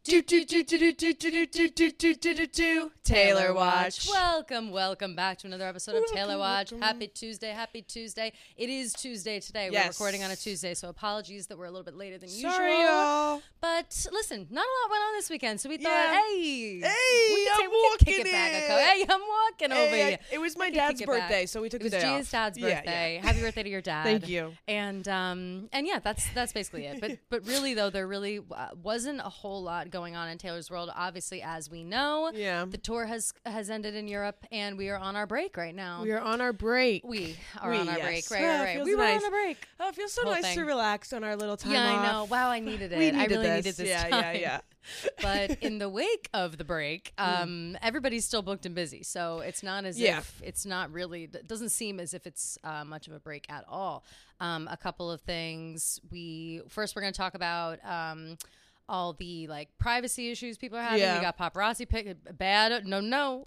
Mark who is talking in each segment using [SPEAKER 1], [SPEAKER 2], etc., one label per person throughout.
[SPEAKER 1] Taylor Watch.
[SPEAKER 2] Welcome back to another episode of Taylor Watch. Happy Tuesday. It is Tuesday today.
[SPEAKER 1] Yes.
[SPEAKER 2] We're recording on a Tuesday, so apologies that we're a little bit later than usual.
[SPEAKER 1] Sorry, y'all.
[SPEAKER 2] But listen, not a lot went on this weekend, so we thought,
[SPEAKER 1] Yeah.
[SPEAKER 2] we
[SPEAKER 1] I'm
[SPEAKER 2] can
[SPEAKER 1] walking
[SPEAKER 2] kick it back.
[SPEAKER 1] it.
[SPEAKER 2] Hey, I'm walking over here.
[SPEAKER 1] It was my
[SPEAKER 2] We can
[SPEAKER 1] dad's
[SPEAKER 2] kick it back.
[SPEAKER 1] birthday, so we took
[SPEAKER 2] It was
[SPEAKER 1] the day
[SPEAKER 2] Gia's
[SPEAKER 1] off.
[SPEAKER 2] dad's
[SPEAKER 1] Yeah,
[SPEAKER 2] birthday. Happy birthday to your dad.
[SPEAKER 1] Thank you.
[SPEAKER 2] And yeah, that's basically it. But really though, there really wasn't a whole lot going on in Taylor's world. Obviously, as we know, the tour has ended in Europe, and we are on our break right now.
[SPEAKER 1] We are on our break.
[SPEAKER 2] We are on our break.
[SPEAKER 1] Yes.
[SPEAKER 2] Right.
[SPEAKER 1] Feels
[SPEAKER 2] We were
[SPEAKER 1] nice.
[SPEAKER 2] on a break.
[SPEAKER 1] Oh, it feels so
[SPEAKER 2] Whole
[SPEAKER 1] nice
[SPEAKER 2] thing.
[SPEAKER 1] to relax on our little time
[SPEAKER 2] Yeah,
[SPEAKER 1] off.
[SPEAKER 2] I know. Wow, I needed it.
[SPEAKER 1] We
[SPEAKER 2] I really
[SPEAKER 1] this.
[SPEAKER 2] needed this
[SPEAKER 1] Yeah,
[SPEAKER 2] time.
[SPEAKER 1] yeah.
[SPEAKER 2] But in the wake of the break, everybody's still booked and busy. So it's not as if it's not really, it doesn't seem as if it's much of a break at all. A couple of things. We're going to talk about all the like privacy issues people are having.
[SPEAKER 1] Yeah.
[SPEAKER 2] We got paparazzi bad. No.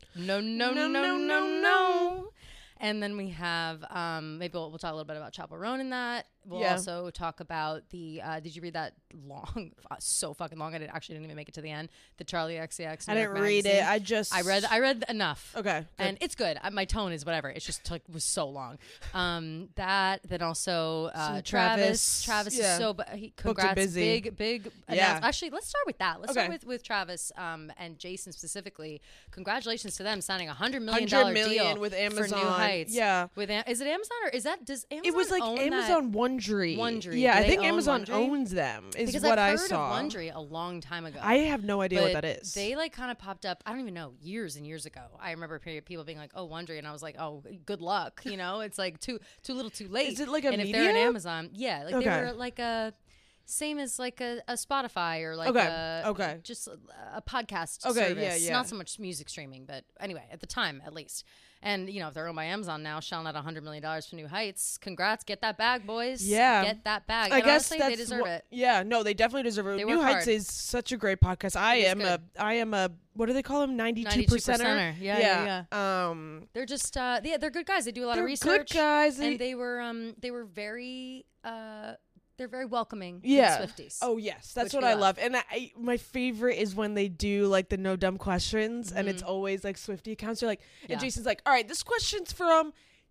[SPEAKER 2] And then we have, maybe we'll talk a little bit about Chappell Roan in that. We'll also talk about the, did you read that long, so fucking long, I didn't even make it to the end, the Charlie XCX.
[SPEAKER 1] I didn't read it.
[SPEAKER 2] I read enough.
[SPEAKER 1] Okay. Good.
[SPEAKER 2] And it's good. My tone is whatever. It's just like was so long. Then also Travis. Travis is so, congrats.
[SPEAKER 1] busy.
[SPEAKER 2] Big.
[SPEAKER 1] Yeah.
[SPEAKER 2] Actually, let's start with that. Let's start with Travis and Jason specifically. Congratulations to them signing $100 million deal
[SPEAKER 1] with Amazon.
[SPEAKER 2] for New Heights.
[SPEAKER 1] Yeah.
[SPEAKER 2] Is it Amazon or does Amazon
[SPEAKER 1] It was like
[SPEAKER 2] own
[SPEAKER 1] Amazon
[SPEAKER 2] that?
[SPEAKER 1] Wondery. Yeah,
[SPEAKER 2] Do
[SPEAKER 1] I
[SPEAKER 2] they
[SPEAKER 1] think
[SPEAKER 2] own
[SPEAKER 1] Amazon
[SPEAKER 2] Wondery?
[SPEAKER 1] owns them. Is
[SPEAKER 2] Because
[SPEAKER 1] what
[SPEAKER 2] I've
[SPEAKER 1] I
[SPEAKER 2] heard
[SPEAKER 1] saw.
[SPEAKER 2] of Wondery a long time ago.
[SPEAKER 1] I have no idea what that is.
[SPEAKER 2] They like kind of popped up, I don't even know, years and years ago. I remember people being like, oh, Wondery. And I was like, oh, good luck. You know, it's like too little too late.
[SPEAKER 1] Is it like a
[SPEAKER 2] and
[SPEAKER 1] media?
[SPEAKER 2] if they're in Amazon, yeah. Like
[SPEAKER 1] Okay.
[SPEAKER 2] they were like same as like a Spotify or like just a podcast service.
[SPEAKER 1] Yeah.
[SPEAKER 2] Not so much music streaming, but anyway, at the time at least. And, you know, if they're owned by Amazon now, shelling out $100 million for New Heights, congrats. Get that bag, boys.
[SPEAKER 1] Yeah.
[SPEAKER 2] Get that bag.
[SPEAKER 1] I
[SPEAKER 2] And
[SPEAKER 1] guess
[SPEAKER 2] honestly, they deserve it.
[SPEAKER 1] Yeah, no, they definitely deserve it.
[SPEAKER 2] They
[SPEAKER 1] New
[SPEAKER 2] work
[SPEAKER 1] Heights
[SPEAKER 2] hard.
[SPEAKER 1] is such a great podcast. I am a what do they call them? 92%er?
[SPEAKER 2] Yeah. They're just they're good guys. They do a lot of research.
[SPEAKER 1] Good guys.
[SPEAKER 2] And they were very they're very welcoming to
[SPEAKER 1] Yeah.
[SPEAKER 2] the Swifties.
[SPEAKER 1] Oh yes, that's
[SPEAKER 2] Which
[SPEAKER 1] what
[SPEAKER 2] we
[SPEAKER 1] I
[SPEAKER 2] love.
[SPEAKER 1] love. And my favorite is when they do like the no dumb questions, and it's always like Swiftie accounts. They're like, and Jason's like, all right, this question's from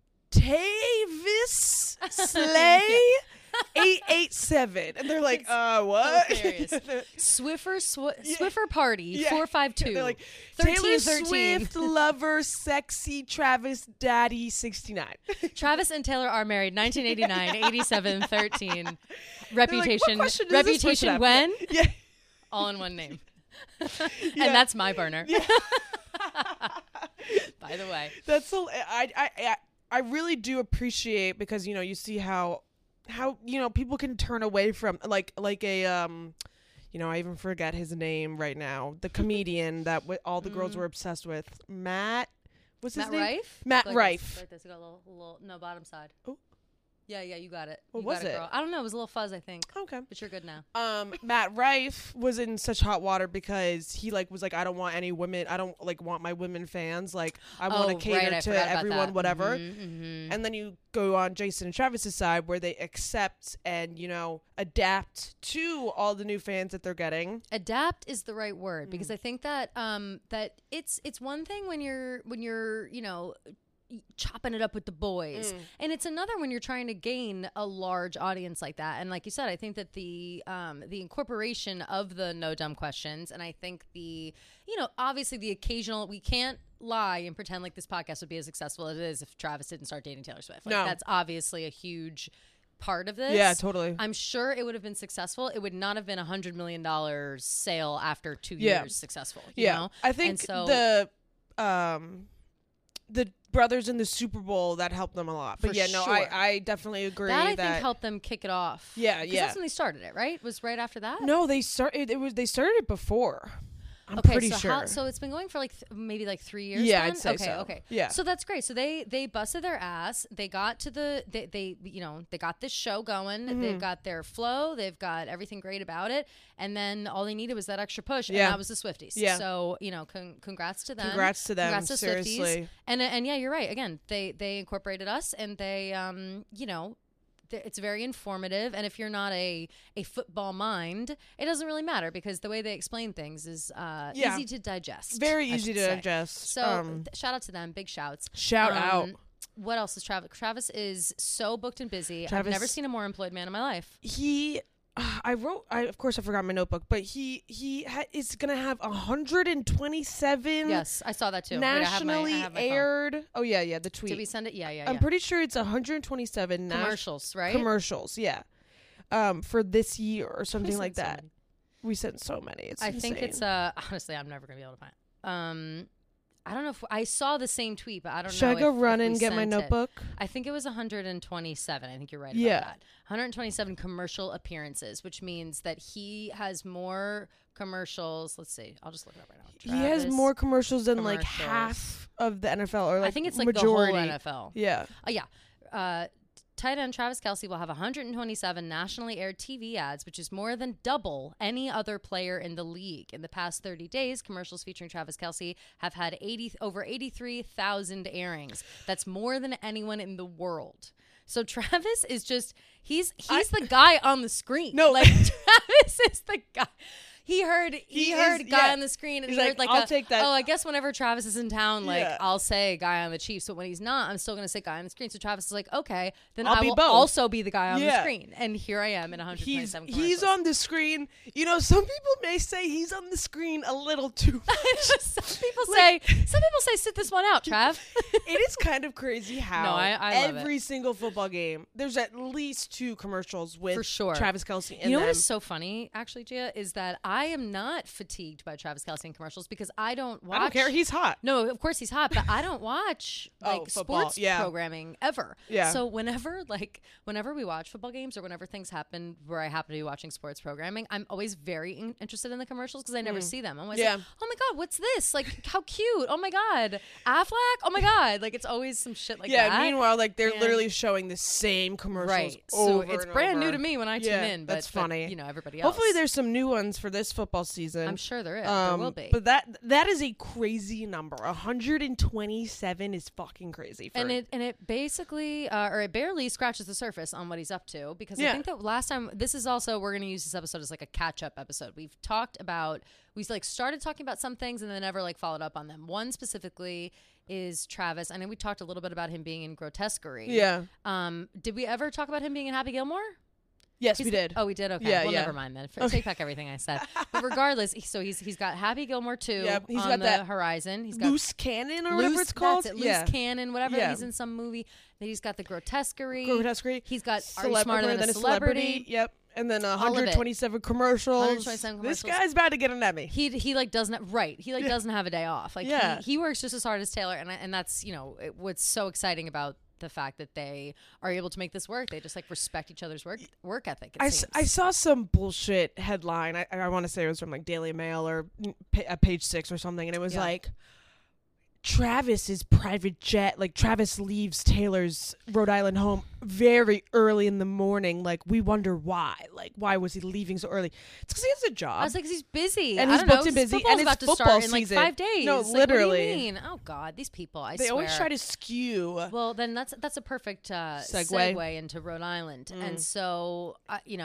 [SPEAKER 1] Tavis Slay 887, and they're like, what?
[SPEAKER 2] Hilarious. Swiffer Party 452.
[SPEAKER 1] They're like
[SPEAKER 2] 1313.
[SPEAKER 1] Taylor Swift lover, sexy Travis daddy 69.
[SPEAKER 2] Travis and Taylor are married 1989, 87, 13.
[SPEAKER 1] Like,
[SPEAKER 2] Reputation.
[SPEAKER 1] what question does this person
[SPEAKER 2] Reputation
[SPEAKER 1] have?
[SPEAKER 2] when?
[SPEAKER 1] Yeah.
[SPEAKER 2] All in one name. And that's my burner. By the way.
[SPEAKER 1] That's so I really do appreciate, because you see how people can turn away from like a I even forget his name right now, the comedian that all the girls were obsessed with, Matt. What's his name?
[SPEAKER 2] Rife?
[SPEAKER 1] Matt
[SPEAKER 2] like
[SPEAKER 1] Rife.
[SPEAKER 2] This, like this. You got a little no bottom side.
[SPEAKER 1] Oh.
[SPEAKER 2] Yeah, you got it.
[SPEAKER 1] What
[SPEAKER 2] You
[SPEAKER 1] was
[SPEAKER 2] got it,
[SPEAKER 1] it?
[SPEAKER 2] girl. I don't know. It was a little fuzz, I think.
[SPEAKER 1] Okay.
[SPEAKER 2] But you're good now.
[SPEAKER 1] Matt Rife was in such hot water because he was like, I don't want any women. I don't want my women fans. Like, I want to cater
[SPEAKER 2] I
[SPEAKER 1] to
[SPEAKER 2] forgot about
[SPEAKER 1] everyone,
[SPEAKER 2] that.
[SPEAKER 1] whatever.
[SPEAKER 2] Mm-hmm.
[SPEAKER 1] And then you go on Jason and Travis's side, where they accept and adapt to all the new fans that they're getting.
[SPEAKER 2] Adapt is the right word, because I think that that it's one thing when you're chopping it up with the boys, and it's another when you're trying to gain a large audience like that. And like you said, I think that the incorporation of the no dumb questions, and I think obviously the occasional, we can't lie and pretend like this podcast would be as successful as it is if Travis didn't start dating Taylor Swift.
[SPEAKER 1] No.
[SPEAKER 2] That's obviously a huge part of this.
[SPEAKER 1] Yeah, totally.
[SPEAKER 2] I'm sure it would have been successful. It would not have been $100 million sale after 2 years successful. You know?
[SPEAKER 1] I think the brothers in the Super Bowl, that helped them a lot. But
[SPEAKER 2] For sure.
[SPEAKER 1] I definitely agree
[SPEAKER 2] that I
[SPEAKER 1] that
[SPEAKER 2] think helped them kick it off.
[SPEAKER 1] Yeah.
[SPEAKER 2] That's when they started it, right? Was right after that?
[SPEAKER 1] No, they started it before. I'm
[SPEAKER 2] okay,
[SPEAKER 1] pretty
[SPEAKER 2] so
[SPEAKER 1] sure.
[SPEAKER 2] so it's been going for maybe 3 years.
[SPEAKER 1] Yeah,
[SPEAKER 2] then?
[SPEAKER 1] I'd say
[SPEAKER 2] okay,
[SPEAKER 1] so.
[SPEAKER 2] Okay.
[SPEAKER 1] Yeah.
[SPEAKER 2] So that's great. So they busted their ass. They got to they got this show going. They've got their flow. They've got everything great about it. And then all they needed was that extra push, and that was the Swifties.
[SPEAKER 1] Yeah.
[SPEAKER 2] So congrats to them.
[SPEAKER 1] Congrats to them.
[SPEAKER 2] Congrats to
[SPEAKER 1] Seriously.
[SPEAKER 2] Swifties. And yeah, you're right. Again, they incorporated us, and they it's very informative, and if you're not a football mind, it doesn't really matter because the way they explain things is easy to digest.
[SPEAKER 1] Very easy to digest.
[SPEAKER 2] So shout out to them. Big shouts.
[SPEAKER 1] Shout out.
[SPEAKER 2] What else is Travis? Travis is so booked and busy. I've never seen a more employed man in my life.
[SPEAKER 1] Of course I forgot my notebook, but he is gonna have 127.
[SPEAKER 2] Yes, I saw that too.
[SPEAKER 1] Nationally aired. Oh yeah, the tweet.
[SPEAKER 2] Did we send it? Yeah.
[SPEAKER 1] I'm pretty sure it's 127
[SPEAKER 2] commercials, right?
[SPEAKER 1] Commercials, yeah. For this year or something like that. We sent so many. It's insane.
[SPEAKER 2] think it's honestly, I'm never gonna be able to find. I don't know if I saw the same tweet, but I don't know.
[SPEAKER 1] Should I go run and get my notebook?
[SPEAKER 2] I think it was 127. I think you're right about that. 127 commercial appearances, which means that he has more commercials. Let's see. I'll just look it up right now.
[SPEAKER 1] He has more commercials than like half of the NFL, or like
[SPEAKER 2] I think it's like
[SPEAKER 1] majority.
[SPEAKER 2] The whole NFL.
[SPEAKER 1] Yeah.
[SPEAKER 2] Tight end Travis Kelce will have 127 nationally aired TV ads, which is more than double any other player in the league. In the past 30 days, commercials featuring Travis Kelce have had over 83,000 airings. That's more than anyone in the world. So Travis is just he's the guy on the screen.
[SPEAKER 1] No,
[SPEAKER 2] like Travis is the guy. He heard guy on the screen, and
[SPEAKER 1] he's
[SPEAKER 2] he heard
[SPEAKER 1] like I'll take that.
[SPEAKER 2] Oh, I guess whenever Travis is in town, like I'll say guy on the Chiefs, but when he's not, I'm still gonna say guy on the screen. So Travis is like, okay, then I will also be the guy on the screen. And here I am in 127 commercials.
[SPEAKER 1] He's on the screen. You know, some people may say he's on the screen a little too much.
[SPEAKER 2] Some people say sit this one out, Trav.
[SPEAKER 1] It is kind of crazy how
[SPEAKER 2] I love
[SPEAKER 1] every single football game there's at least 2 commercials with Travis Kelce in them.
[SPEAKER 2] You know what is so funny, actually, Gia, is that I am not fatigued by Travis Kelce in commercials because I don't watch.
[SPEAKER 1] I don't care. He's hot.
[SPEAKER 2] No, of course he's hot, but I don't watch sports programming ever.
[SPEAKER 1] Yeah.
[SPEAKER 2] So whenever we watch football games or whenever things happen where I happen to be watching sports programming, I'm always very interested in the commercials because I never see them. I'm always like, oh my God, what's this? Like, how cute. Oh my God. Affleck? Oh my God. Like, it's always some shit like that.
[SPEAKER 1] Yeah, meanwhile, like, they're literally showing the same commercials over
[SPEAKER 2] so it's
[SPEAKER 1] and
[SPEAKER 2] brand
[SPEAKER 1] over.
[SPEAKER 2] new to me when I tune in. But,
[SPEAKER 1] that's funny.
[SPEAKER 2] You know, everybody else.
[SPEAKER 1] Hopefully there's some new ones for this football season.
[SPEAKER 2] I'm sure there is. There will be.
[SPEAKER 1] But that is a crazy number. 127 is fucking crazy.
[SPEAKER 2] And it basically, or it barely scratches the surface on what he's up to, because I think that last time, this is also, we're going to use this episode as like a catch-up episode. We started talking about some things and then never like followed up on them. One specifically is Travis. I know we talked a little bit about him being in Grotesquerie.
[SPEAKER 1] Yeah.
[SPEAKER 2] Did we ever talk about him being in Happy Gilmore?
[SPEAKER 1] Yes, we did.
[SPEAKER 2] Oh, we did? Okay. Well, never mind then. Take back everything I said. But regardless, he's got Happy Gilmore 2
[SPEAKER 1] he's
[SPEAKER 2] on
[SPEAKER 1] got
[SPEAKER 2] the horizon. He's got
[SPEAKER 1] Loose Cannon or whatever it's called.
[SPEAKER 2] That's it. Loose Cannon, whatever. Yeah. He's in some movie. Then he's got the Grotesquerie. He's got Are You Smarter Than a Celebrity?
[SPEAKER 1] Yep. And then 127 commercials.
[SPEAKER 2] 127 commercials.
[SPEAKER 1] This guy's about to get an Emmy.
[SPEAKER 2] He like doesn't doesn't have a day off. Like he works just as hard as Taylor, and that's what's so exciting about the fact that they are able to make this work. They just like respect each other's work ethic. I
[SPEAKER 1] saw some bullshit headline. I want to say it was from like Daily Mail or Page 6 or something, and it was like Travis's private jet. Like Travis leaves Taylor's Rhode Island home very early in the morning. Like we wonder why. Like why was he leaving so early? It's because he has a job.
[SPEAKER 2] I was like, because he's busy
[SPEAKER 1] and he's booked and busy, and it's
[SPEAKER 2] about to
[SPEAKER 1] football
[SPEAKER 2] start
[SPEAKER 1] season.
[SPEAKER 2] In like 5 days.
[SPEAKER 1] No,
[SPEAKER 2] like,
[SPEAKER 1] literally.
[SPEAKER 2] What do you mean? Oh God, these people! I swear.
[SPEAKER 1] They always try to skew.
[SPEAKER 2] Well, then that's a perfect segue into Rhode Island, and so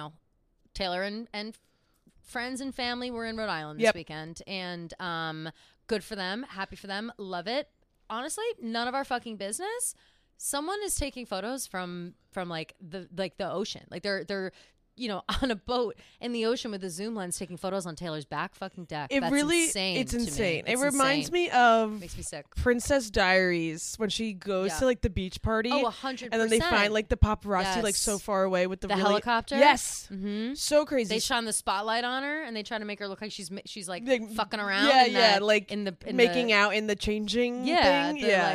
[SPEAKER 2] Taylor and friends and family were in Rhode Island this weekend, and good for them, happy for them, love it. Honestly, none of our fucking business. Someone is taking photos from like the ocean. Like they're on a boat in the ocean with a zoom lens taking photos on Taylor's back fucking deck. It's insane.
[SPEAKER 1] It's insane. It reminds me of
[SPEAKER 2] makes me sick.
[SPEAKER 1] Princess Diaries when she goes to like the beach party.
[SPEAKER 2] Oh, 100%.
[SPEAKER 1] And then they find like the paparazzi like so far away with the really,
[SPEAKER 2] helicopter.
[SPEAKER 1] Yes.
[SPEAKER 2] Mm-hmm.
[SPEAKER 1] So crazy.
[SPEAKER 2] They shine the spotlight on her and they try to make her look like she's like fucking around.
[SPEAKER 1] Like in making out in the changing thing.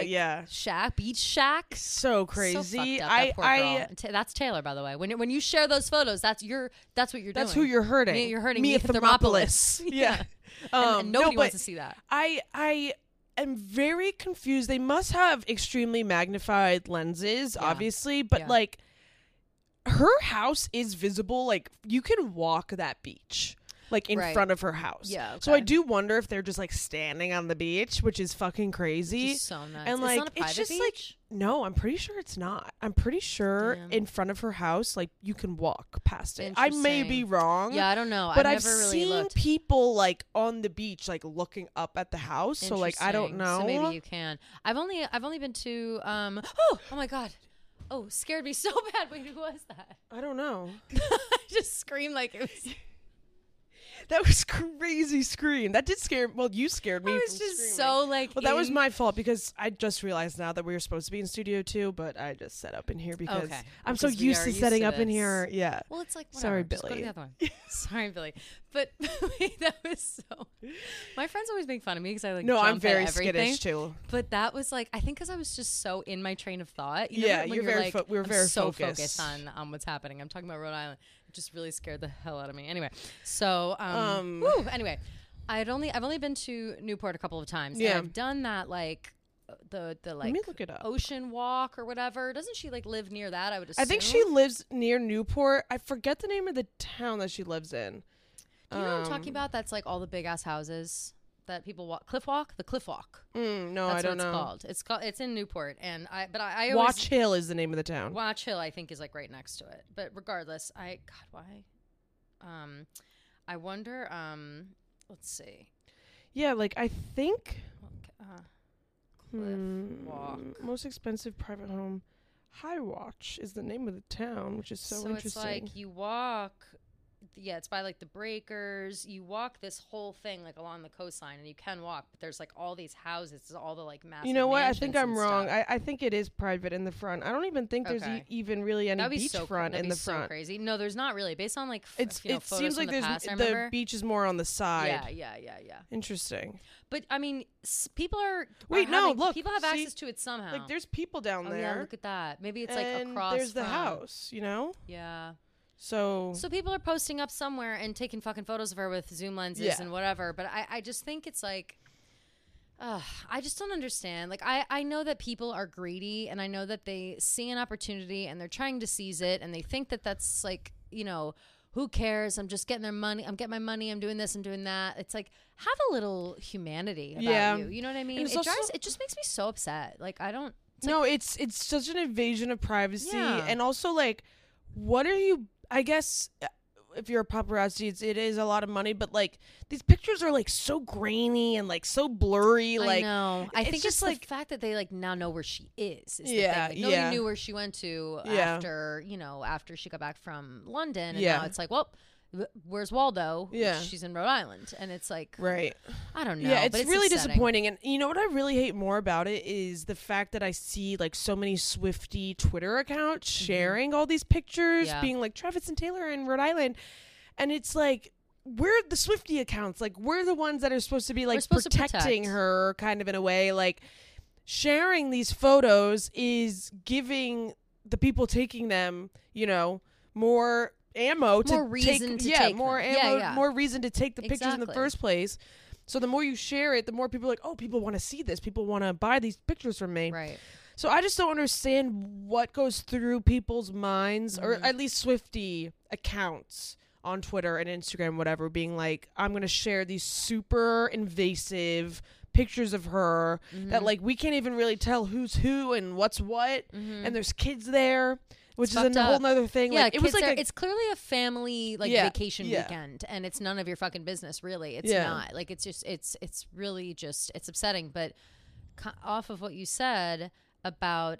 [SPEAKER 2] Beach shack.
[SPEAKER 1] So crazy.
[SPEAKER 2] So that poor girl. That's Taylor, by the way. When you share those photos, that's what you're doing.
[SPEAKER 1] That's who you're hurting.
[SPEAKER 2] You're hurting
[SPEAKER 1] Mia
[SPEAKER 2] Thermopolis.
[SPEAKER 1] Yeah.
[SPEAKER 2] And nobody wants to see that.
[SPEAKER 1] I am very confused. They must have extremely magnified lenses, obviously, but like her house is visible. Like you can walk that beach. like in
[SPEAKER 2] Right.
[SPEAKER 1] front of her house.
[SPEAKER 2] Yeah,
[SPEAKER 1] So I
[SPEAKER 2] okay.
[SPEAKER 1] do wonder if they're just like standing on the beach, which is fucking crazy.
[SPEAKER 2] Just so nuts.
[SPEAKER 1] And
[SPEAKER 2] It's
[SPEAKER 1] like
[SPEAKER 2] not a private
[SPEAKER 1] just
[SPEAKER 2] beach?
[SPEAKER 1] like no, I'm pretty sure it's not. I'm pretty sure
[SPEAKER 2] Damn.
[SPEAKER 1] in front of her house, like you can walk past it. I may be
[SPEAKER 2] Interesting.
[SPEAKER 1] wrong.
[SPEAKER 2] Yeah, I don't know.
[SPEAKER 1] But
[SPEAKER 2] I've
[SPEAKER 1] I've
[SPEAKER 2] never really
[SPEAKER 1] seen
[SPEAKER 2] looked.
[SPEAKER 1] people like on the beach, like looking up at the house. So like I don't
[SPEAKER 2] Interesting.
[SPEAKER 1] know.
[SPEAKER 2] So maybe you can. I've only been to oh my god. Oh, scared me so bad. Wait, who was that?
[SPEAKER 1] I don't know.
[SPEAKER 2] I just screamed like it was.
[SPEAKER 1] That was crazy scream. That did scare. Well, you scared me.
[SPEAKER 2] I was
[SPEAKER 1] from
[SPEAKER 2] just
[SPEAKER 1] screaming.
[SPEAKER 2] so like.
[SPEAKER 1] Well, that was
[SPEAKER 2] in-
[SPEAKER 1] my fault because I just realized now that we were supposed to be in studio 2, but I just set up in here because
[SPEAKER 2] Okay.
[SPEAKER 1] I'm so
[SPEAKER 2] Because we
[SPEAKER 1] used
[SPEAKER 2] are
[SPEAKER 1] to
[SPEAKER 2] used
[SPEAKER 1] setting
[SPEAKER 2] to
[SPEAKER 1] up in
[SPEAKER 2] this.
[SPEAKER 1] here. Yeah.
[SPEAKER 2] Well, it's like whatever.
[SPEAKER 1] Sorry,
[SPEAKER 2] Just go to
[SPEAKER 1] Billy.
[SPEAKER 2] the other one. Sorry, Billy. But wait, that was so. My friends always make fun of me because I like.
[SPEAKER 1] No, I'm
[SPEAKER 2] jump
[SPEAKER 1] very
[SPEAKER 2] at everything.
[SPEAKER 1] skittish too.
[SPEAKER 2] But that was like I think because I was just so in my train of thought. You know,
[SPEAKER 1] Yeah,
[SPEAKER 2] when
[SPEAKER 1] you're very
[SPEAKER 2] like,
[SPEAKER 1] fo- we were
[SPEAKER 2] I'm
[SPEAKER 1] very
[SPEAKER 2] so
[SPEAKER 1] focused.
[SPEAKER 2] on what's happening. I'm talking about Rhode Island. It just really scared the hell out of me. Anyway, so anyway, I've only been to Newport a couple of times.
[SPEAKER 1] Yeah.
[SPEAKER 2] And I've done that like the
[SPEAKER 1] Let
[SPEAKER 2] like
[SPEAKER 1] me look it up.
[SPEAKER 2] ocean walk or whatever. Doesn't she like live near that? I would assume.
[SPEAKER 1] I think she lives near Newport. I forget the name of the town that she lives in.
[SPEAKER 2] Do you know what I'm talking about? That's like all the big ass houses that people walk. Cliff Walk, the Cliff Walk.
[SPEAKER 1] No,
[SPEAKER 2] That's
[SPEAKER 1] I don't
[SPEAKER 2] what
[SPEAKER 1] know.
[SPEAKER 2] it's called. It's in Newport, and I always
[SPEAKER 1] Watch Hill is the name of the town.
[SPEAKER 2] Watch Hill, I think, is like right next to it. But regardless, why? I wonder. Let's see.
[SPEAKER 1] Yeah, like I think
[SPEAKER 2] Cliff Walk.
[SPEAKER 1] most expensive private home. High Watch is the name of the town, which is so interesting.
[SPEAKER 2] It's like you walk. Yeah, it's by like the breakers. You walk this whole thing like along the coastline, and you can walk, but there's like all these houses, all the like massive.
[SPEAKER 1] You know what? I
[SPEAKER 2] mansions
[SPEAKER 1] think I'm
[SPEAKER 2] and
[SPEAKER 1] wrong.
[SPEAKER 2] stuff.
[SPEAKER 1] I think it is private in the front. I don't even think there's
[SPEAKER 2] Okay.
[SPEAKER 1] even really any
[SPEAKER 2] That'd be
[SPEAKER 1] beachfront
[SPEAKER 2] that'd
[SPEAKER 1] in
[SPEAKER 2] be
[SPEAKER 1] the
[SPEAKER 2] so
[SPEAKER 1] front.
[SPEAKER 2] crazy. No, there's not really. Based on like
[SPEAKER 1] It
[SPEAKER 2] photos
[SPEAKER 1] seems like
[SPEAKER 2] from the past, I
[SPEAKER 1] the
[SPEAKER 2] remember.
[SPEAKER 1] beach is more on the side.
[SPEAKER 2] Yeah.
[SPEAKER 1] Interesting.
[SPEAKER 2] But I mean, people are
[SPEAKER 1] Wait, no, look,
[SPEAKER 2] people have
[SPEAKER 1] see,
[SPEAKER 2] access to it somehow.
[SPEAKER 1] Like there's people down
[SPEAKER 2] oh
[SPEAKER 1] there.
[SPEAKER 2] yeah, look at that. Maybe it's like
[SPEAKER 1] and
[SPEAKER 2] across.
[SPEAKER 1] there's the
[SPEAKER 2] from-
[SPEAKER 1] house, you know?
[SPEAKER 2] Yeah.
[SPEAKER 1] So
[SPEAKER 2] So people are posting up somewhere and taking fucking photos of her with zoom lenses
[SPEAKER 1] Yeah.
[SPEAKER 2] and whatever. But I just think it's like, I just don't understand. Like I know that people are greedy, and I know that they see an opportunity and they're trying to seize it, and they think that that's like, you know, who cares? I'm just getting their money. I'm getting my money. I'm doing this. I'm doing that. It's like, have a little humanity about
[SPEAKER 1] Yeah.
[SPEAKER 2] you. You know what I mean?
[SPEAKER 1] And it's
[SPEAKER 2] It just makes me so upset. Like I don't.
[SPEAKER 1] no, it's such an invasion of privacy,
[SPEAKER 2] Yeah.
[SPEAKER 1] and also like, what are you? I guess if you're a paparazzi, it is a lot of money, but like these pictures are like so grainy and like so blurry. Like
[SPEAKER 2] I know. I
[SPEAKER 1] it's
[SPEAKER 2] think
[SPEAKER 1] just
[SPEAKER 2] it's
[SPEAKER 1] like
[SPEAKER 2] the fact that they like now know where she is.
[SPEAKER 1] Yeah,
[SPEAKER 2] the thing. Like, nobody
[SPEAKER 1] yeah.
[SPEAKER 2] knew where she went to
[SPEAKER 1] Yeah.
[SPEAKER 2] after she got back from London, and
[SPEAKER 1] Yeah.
[SPEAKER 2] now it's like, well, where's Waldo?
[SPEAKER 1] Yeah.
[SPEAKER 2] She's in Rhode Island, and it's like,
[SPEAKER 1] right.
[SPEAKER 2] I don't know.
[SPEAKER 1] Yeah, it's,
[SPEAKER 2] but it's
[SPEAKER 1] really
[SPEAKER 2] upsetting.
[SPEAKER 1] disappointing. And you know what I really hate more about it is the fact that I see like so many Swiftie Twitter accounts sharing all these pictures,
[SPEAKER 2] Yeah.
[SPEAKER 1] being like Travis and Taylor in Rhode Island. And it's like, we're the Swiftie accounts. Like, we're the ones that are supposed to be like
[SPEAKER 2] supposed to
[SPEAKER 1] protecting
[SPEAKER 2] protect.
[SPEAKER 1] her kind of in a way. Like, sharing these photos is giving the people taking them, you know, more ammo to
[SPEAKER 2] More reason
[SPEAKER 1] take,
[SPEAKER 2] to
[SPEAKER 1] yeah,
[SPEAKER 2] take
[SPEAKER 1] more
[SPEAKER 2] them. Yeah,
[SPEAKER 1] ammo,
[SPEAKER 2] yeah.
[SPEAKER 1] more reason to take the pictures in the
[SPEAKER 2] Exactly.
[SPEAKER 1] first place. So the more you share it, the more people are like, oh, people want to see this. People want to buy these pictures from me.
[SPEAKER 2] Right.
[SPEAKER 1] So I just don't understand what goes through people's minds, or
[SPEAKER 2] Mm-hmm.
[SPEAKER 1] at least Swiftie accounts on Twitter and Instagram, whatever, being like, I'm going to share these super invasive pictures of her
[SPEAKER 2] Mm-hmm.
[SPEAKER 1] that like we can't even really tell who's who and what's what. And there's kids there, which
[SPEAKER 2] It's
[SPEAKER 1] is
[SPEAKER 2] fucked
[SPEAKER 1] a whole
[SPEAKER 2] up.
[SPEAKER 1] nother thing.
[SPEAKER 2] Yeah,
[SPEAKER 1] Like it was like
[SPEAKER 2] it's clearly a family like
[SPEAKER 1] Yeah,
[SPEAKER 2] vacation
[SPEAKER 1] yeah.
[SPEAKER 2] weekend, and it's none of your fucking business, really. It's
[SPEAKER 1] Yeah.
[SPEAKER 2] not. Like it's just it's really just it's upsetting. But off of what you said about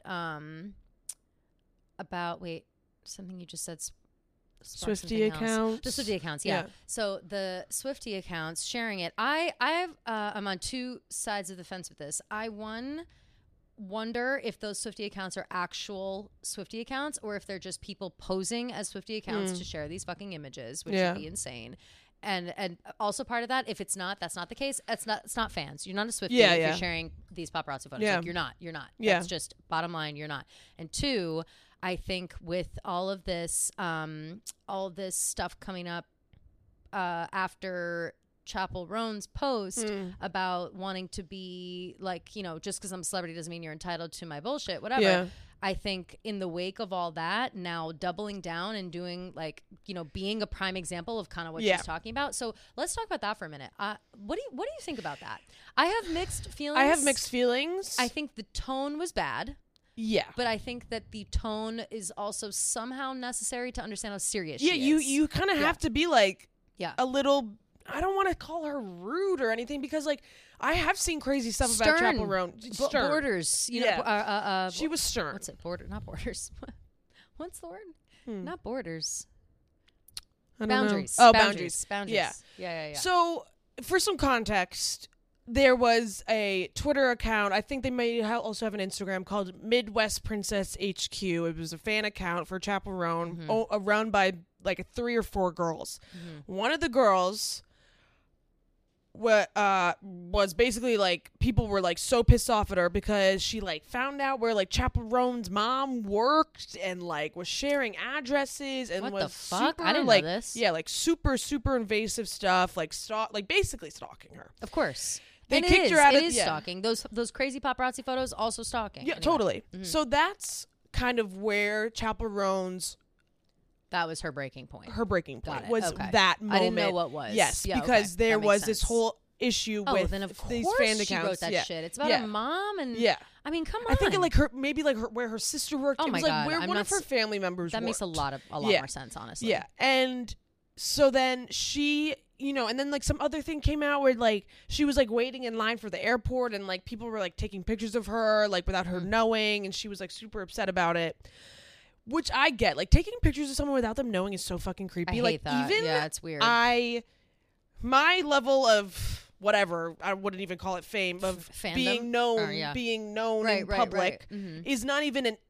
[SPEAKER 2] something you just said. sparked something
[SPEAKER 1] Swiftie
[SPEAKER 2] else.
[SPEAKER 1] accounts.
[SPEAKER 2] The Swiftie accounts, yeah. So the Swiftie accounts sharing it. I'm on two sides of the fence with this. I wonder if those Swiftie accounts are actual Swiftie accounts, or if they're just people posing as Swiftie accounts to share these fucking images, which
[SPEAKER 1] Yeah.
[SPEAKER 2] would be insane. And also part of that, if it's not the case, it's not fans. You're not a Swiftie
[SPEAKER 1] Yeah,
[SPEAKER 2] if
[SPEAKER 1] yeah.
[SPEAKER 2] you're sharing these paparazzi photos.
[SPEAKER 1] Yeah.
[SPEAKER 2] Like, you're not.
[SPEAKER 1] Yeah.
[SPEAKER 2] That's just bottom line. You're not. And two, I think with all of this stuff coming up after Chapel Roan's post about wanting to be like, you know, just because I'm a celebrity doesn't mean you're entitled to my bullshit, whatever.
[SPEAKER 1] Yeah.
[SPEAKER 2] I think in the wake of all that, now doubling down and doing like, you know, being a prime example of kind of what she's talking about. So let's talk about that for a minute. What do you think about that? I have mixed feelings. I think the tone was bad.
[SPEAKER 1] Yeah.
[SPEAKER 2] But I think that the tone is also somehow necessary to understand how serious
[SPEAKER 1] she is. You kind of have to be like a little, I don't want to call her rude or anything, because like I have seen crazy stuff about Chappell Roan.
[SPEAKER 2] Borders, you know.
[SPEAKER 1] She was stern.
[SPEAKER 2] What's it? Not borders. What's the word? Not borders.
[SPEAKER 1] Boundaries.
[SPEAKER 2] Oh,
[SPEAKER 1] boundaries.
[SPEAKER 2] Yeah.
[SPEAKER 1] So for some context, there was a Twitter account. I think they may also have an Instagram called Midwest Princess HQ. It was a fan account for Chappell Roan, run by like 3 or 4 girls. One of the girls was basically like, people were like so pissed off at her because she like found out where like Chappell Roan's mom worked and like was sharing addresses and
[SPEAKER 2] what
[SPEAKER 1] was
[SPEAKER 2] the fuck?
[SPEAKER 1] super,
[SPEAKER 2] I didn't
[SPEAKER 1] like,
[SPEAKER 2] know this.
[SPEAKER 1] Yeah, like super invasive stuff, like basically stalking her.
[SPEAKER 2] Of course.
[SPEAKER 1] They kicked her out of
[SPEAKER 2] stalking. Those crazy paparazzi photos, also stalking.
[SPEAKER 1] Yeah, anyway. Totally. So that's kind of where Chappell Roan's,
[SPEAKER 2] that was her breaking point.
[SPEAKER 1] Was that moment.
[SPEAKER 2] I didn't know what was.
[SPEAKER 1] Yes, because there was this whole issue with
[SPEAKER 2] then of
[SPEAKER 1] these
[SPEAKER 2] course
[SPEAKER 1] fan
[SPEAKER 2] she
[SPEAKER 1] accounts.
[SPEAKER 2] wrote that shit. It's about her mom and I mean, come on.
[SPEAKER 1] I think it like where her sister worked.
[SPEAKER 2] Oh
[SPEAKER 1] it
[SPEAKER 2] my
[SPEAKER 1] was like
[SPEAKER 2] God.
[SPEAKER 1] where one of her family members
[SPEAKER 2] that
[SPEAKER 1] worked.
[SPEAKER 2] makes a lot more sense, honestly.
[SPEAKER 1] Yeah. And so then she, you know, and then like some other thing came out where like she was like waiting in line for the airport and like people were like taking pictures of her like without her knowing, and she was like super upset about it. Which I get. Like taking pictures of someone without them knowing is so fucking creepy.
[SPEAKER 2] I hate that.
[SPEAKER 1] Even
[SPEAKER 2] it's weird.
[SPEAKER 1] My level of whatever, I wouldn't even call it fame, of
[SPEAKER 2] Fandom?
[SPEAKER 1] being known in public is not even an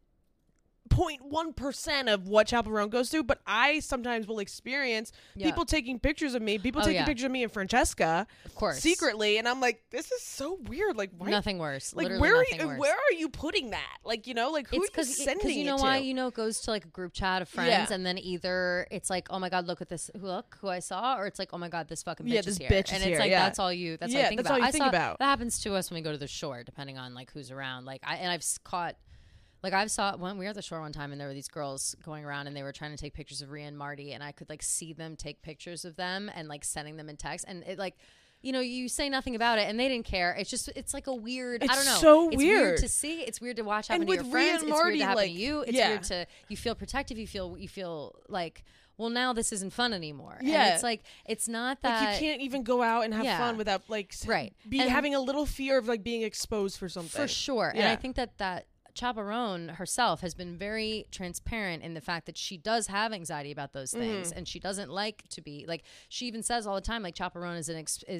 [SPEAKER 1] 0.1% of what Chappell Roan goes through, but I sometimes will experience people taking pictures of me, taking pictures of me and Francesca,
[SPEAKER 2] of course,
[SPEAKER 1] secretly, and I'm like, this is so weird. Like, why?
[SPEAKER 2] Nothing worse.
[SPEAKER 1] Like,
[SPEAKER 2] Literally
[SPEAKER 1] where are you putting that? Like, you know, like who are you sending it to?
[SPEAKER 2] Because you know why? You know, it goes to like a group chat of friends, and then either it's like, oh my God, look who I saw, or it's like, oh my God, this fucking bitch is here. And it's like, that's all you think about.
[SPEAKER 1] All you think about.
[SPEAKER 2] That happens to us when we go to the shore, depending on like who's around. Like I've caught. Like I saw when we were at the shore one time and there were these girls going around and they were trying to take pictures of Rhea and Marty, and I could like see them take pictures of them and like sending them in text, and it like, you know, you say nothing about it and they didn't care. It's like a weird, I don't know.
[SPEAKER 1] So
[SPEAKER 2] it's weird to see. It's weird to watch happen to your friends. It's weird to happen to you. It's weird to, you feel protective. You feel like, well, now this isn't fun anymore.
[SPEAKER 1] Yeah.
[SPEAKER 2] And it's like, it's not that.
[SPEAKER 1] Like, you can't even go out and have fun without like having a little fear of like being exposed for something.
[SPEAKER 2] For sure. Yeah. And I think that Chappell Roan herself has been very transparent in the fact that she does have anxiety about those things, and she doesn't like to be like. She even says all the time, like Chappell Roan is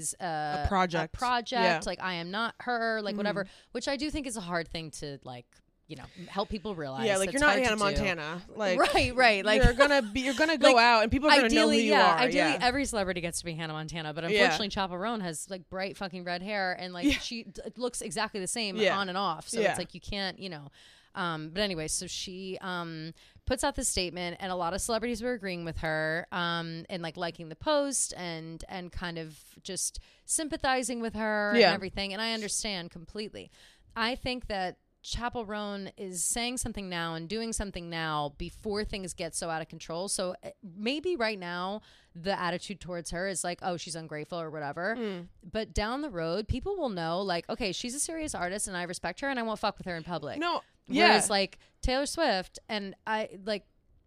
[SPEAKER 2] a project. Like I am not her, like whatever. Which I do think is a hard thing to like, you know, help people realize.
[SPEAKER 1] Yeah, like you're not Hannah Montana. Like
[SPEAKER 2] right. Like
[SPEAKER 1] you're gonna go like, out and people are gonna know who you are.
[SPEAKER 2] Ideally, every celebrity gets to be Hannah Montana, but unfortunately, Chappell Roan has like bright fucking red hair and like she looks exactly the same on and off. So it's like you can't, you know. But anyway, so she puts out this statement, and a lot of celebrities were agreeing with her, and like liking the post and kind of just sympathizing with her and everything. And I understand completely. I think that Chappell Roan is saying something now and doing something now before things get so out of control. So maybe right now the attitude towards her is like, oh, she's ungrateful or whatever. But down the road, people will know like, okay, she's a serious artist and I respect her and I won't fuck with her in public.
[SPEAKER 1] No.
[SPEAKER 2] Whereas like Taylor Swift, and I like,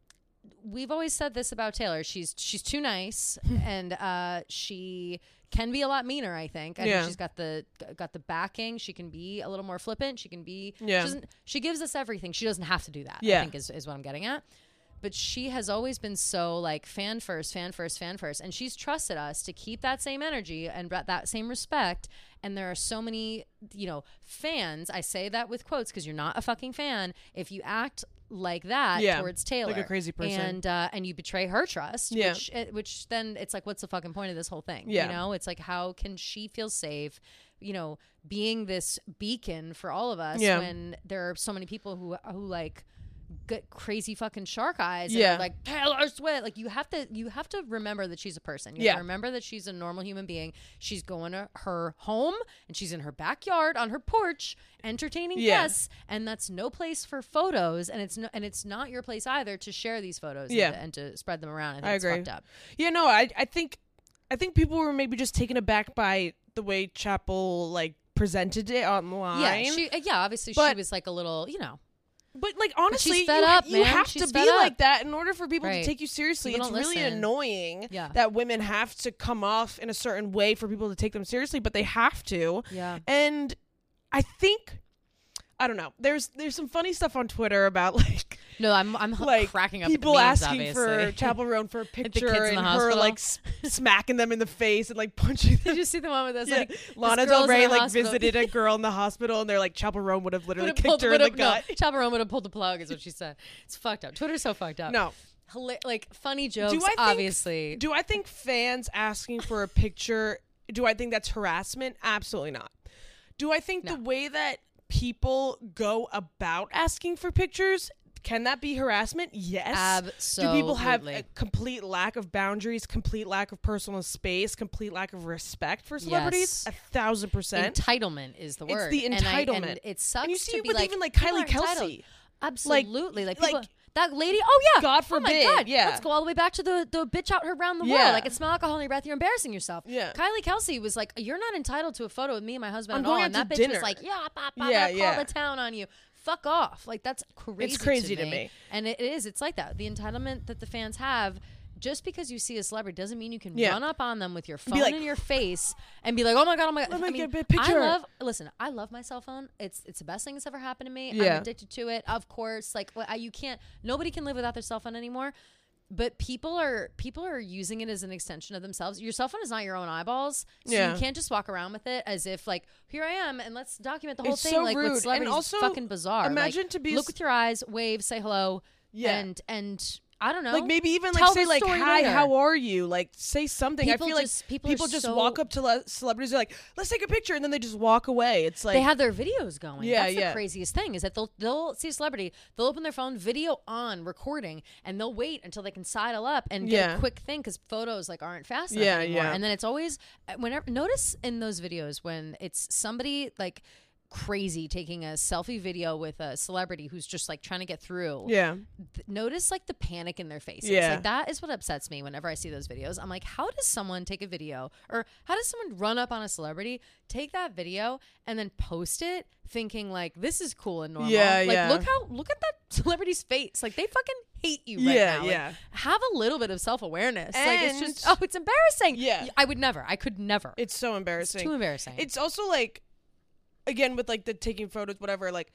[SPEAKER 2] we've always said this about Taylor. She's too nice and she can be a lot meaner, I think. I think she's got the backing. She can be a little more flippant. She can be she gives us everything. She doesn't have to do that, I think is what I'm getting at. But she has always been so like fan first. And she's trusted us to keep that same energy and that same respect. And there are so many, you know, fans. I say that with quotes because you're not a fucking fan if you act like that towards Taylor,
[SPEAKER 1] like a crazy person,
[SPEAKER 2] and you betray her trust, which then it's like, what's the fucking point of this whole thing? You know, it's like, how can she feel safe, you know, being this beacon for all of us when there are so many people who like crazy fucking shark eyes.
[SPEAKER 1] Yeah.
[SPEAKER 2] And like Taylor Swift. Like you have to remember that she's a person. You have to remember that she's a normal human being. She's going to her home and she's in her backyard on her porch entertaining guests, and that's no place for photos, and it's not your place either to share these photos and to spread them around. I agree. It's fucked up.
[SPEAKER 1] Yeah, no, I think people were maybe just taken aback by the way Chappell like presented it online.
[SPEAKER 2] Yeah, obviously she was like a little,
[SPEAKER 1] But like honestly,
[SPEAKER 2] she's fed up,
[SPEAKER 1] you have
[SPEAKER 2] she's
[SPEAKER 1] to be like that in order for people to take you seriously.
[SPEAKER 2] People
[SPEAKER 1] It's really annoying that women have to come off in a certain way for people to take them seriously, but they have to.
[SPEAKER 2] Yeah.
[SPEAKER 1] And I think, I don't know. There's some funny stuff on Twitter about like
[SPEAKER 2] I'm
[SPEAKER 1] like
[SPEAKER 2] cracking up
[SPEAKER 1] people
[SPEAKER 2] at the memes,
[SPEAKER 1] asking
[SPEAKER 2] obviously.
[SPEAKER 1] for Chappell Roan for a picture
[SPEAKER 2] kids in the
[SPEAKER 1] and her
[SPEAKER 2] hospital.
[SPEAKER 1] like smacking them in the face and like punching them.
[SPEAKER 2] Did you see the one with us?
[SPEAKER 1] Yeah.
[SPEAKER 2] Like
[SPEAKER 1] Lana Del Rey like visited a girl in the hospital and they're like Chappell Roan would have literally kicked her in the gut.
[SPEAKER 2] No, Chappell Roan would have pulled the plug, is what she said. It's fucked up. Twitter's so fucked up.
[SPEAKER 1] No.
[SPEAKER 2] Like funny jokes, obviously.
[SPEAKER 1] Do I think fans asking for a picture, do I think that's harassment? Absolutely not. Do I think the way that people go about asking for pictures, can that be harassment? Yes.
[SPEAKER 2] Absolutely.
[SPEAKER 1] Do people have a complete lack of boundaries, complete lack of personal space, complete lack of respect for celebrities?
[SPEAKER 2] Yes.
[SPEAKER 1] 1,000%.
[SPEAKER 2] Entitlement is the word.
[SPEAKER 1] It's the entitlement.
[SPEAKER 2] And it sucks
[SPEAKER 1] and you see
[SPEAKER 2] to
[SPEAKER 1] it
[SPEAKER 2] be
[SPEAKER 1] with
[SPEAKER 2] like,
[SPEAKER 1] even like
[SPEAKER 2] people
[SPEAKER 1] Kylie
[SPEAKER 2] are
[SPEAKER 1] Kelsey.
[SPEAKER 2] entitled. Absolutely. Like people...
[SPEAKER 1] Like,
[SPEAKER 2] that lady, oh yeah,
[SPEAKER 1] God forbid,
[SPEAKER 2] oh my God,
[SPEAKER 1] yeah.
[SPEAKER 2] let's go all the way back to the bitch out around the world. Like, it smell alcohol in your breath, you're embarrassing yourself.
[SPEAKER 1] Yeah.
[SPEAKER 2] Kylie Kelsey was like, you're not entitled to a photo with me and my husband
[SPEAKER 1] I'm
[SPEAKER 2] at all.
[SPEAKER 1] going
[SPEAKER 2] And
[SPEAKER 1] out
[SPEAKER 2] that
[SPEAKER 1] to
[SPEAKER 2] bitch
[SPEAKER 1] dinner.
[SPEAKER 2] was like, call the town on you. Fuck off. Like, that's crazy.
[SPEAKER 1] It's crazy to me.
[SPEAKER 2] And it is. It's like that. The entitlement that the fans have. Just because you see a celebrity doesn't mean you can run up on them with your phone in your face and be like, oh my God.
[SPEAKER 1] Let me get a picture.
[SPEAKER 2] I love my cell phone. It's the best thing that's ever happened to me.
[SPEAKER 1] Yeah.
[SPEAKER 2] I'm addicted to it. Of course, like nobody can live without their cell phone anymore. But people are using it as an extension of themselves. Your cell phone is not your own eyeballs, so you can't just walk around with it as if like, here I am and let's document the whole thing.
[SPEAKER 1] So
[SPEAKER 2] like
[SPEAKER 1] rude.
[SPEAKER 2] with celebrities,
[SPEAKER 1] And also,
[SPEAKER 2] it's fucking bizarre.
[SPEAKER 1] Imagine
[SPEAKER 2] like,
[SPEAKER 1] to be
[SPEAKER 2] look with your eyes, wave, say hello, and I don't know.
[SPEAKER 1] Like maybe even
[SPEAKER 2] Tell
[SPEAKER 1] like say
[SPEAKER 2] the
[SPEAKER 1] like,
[SPEAKER 2] story
[SPEAKER 1] hi,
[SPEAKER 2] later.
[SPEAKER 1] how are you? Like say something.
[SPEAKER 2] People
[SPEAKER 1] I feel
[SPEAKER 2] just-
[SPEAKER 1] like
[SPEAKER 2] people are
[SPEAKER 1] just
[SPEAKER 2] so-
[SPEAKER 1] walk up to celebrities. They're like, let's take a picture, and then they just walk away. It's like
[SPEAKER 2] they have their videos going.
[SPEAKER 1] Yeah,
[SPEAKER 2] That's
[SPEAKER 1] yeah.
[SPEAKER 2] the craziest thing is that they'll see a celebrity, they'll open their phone, video on, recording, and they'll wait until they can sidle up and get a quick thing because photos like aren't fast enough anymore. And then it's always whenever notice in those videos when it's somebody like crazy taking a selfie video with a celebrity who's just like trying to get through. Notice like the panic in their faces. Like that is what upsets me whenever I see those videos. I'm like, how does someone take a video or how does someone run up on a celebrity, take that video and then post it thinking like this is cool and normal. Look at that celebrity's face. Like they fucking hate you right now. Like, have a little bit of self-awareness. Like it's just it's embarrassing. I could never.
[SPEAKER 1] It's so embarrassing.
[SPEAKER 2] It's too embarrassing.
[SPEAKER 1] It's also like, again, with like the taking photos, whatever, like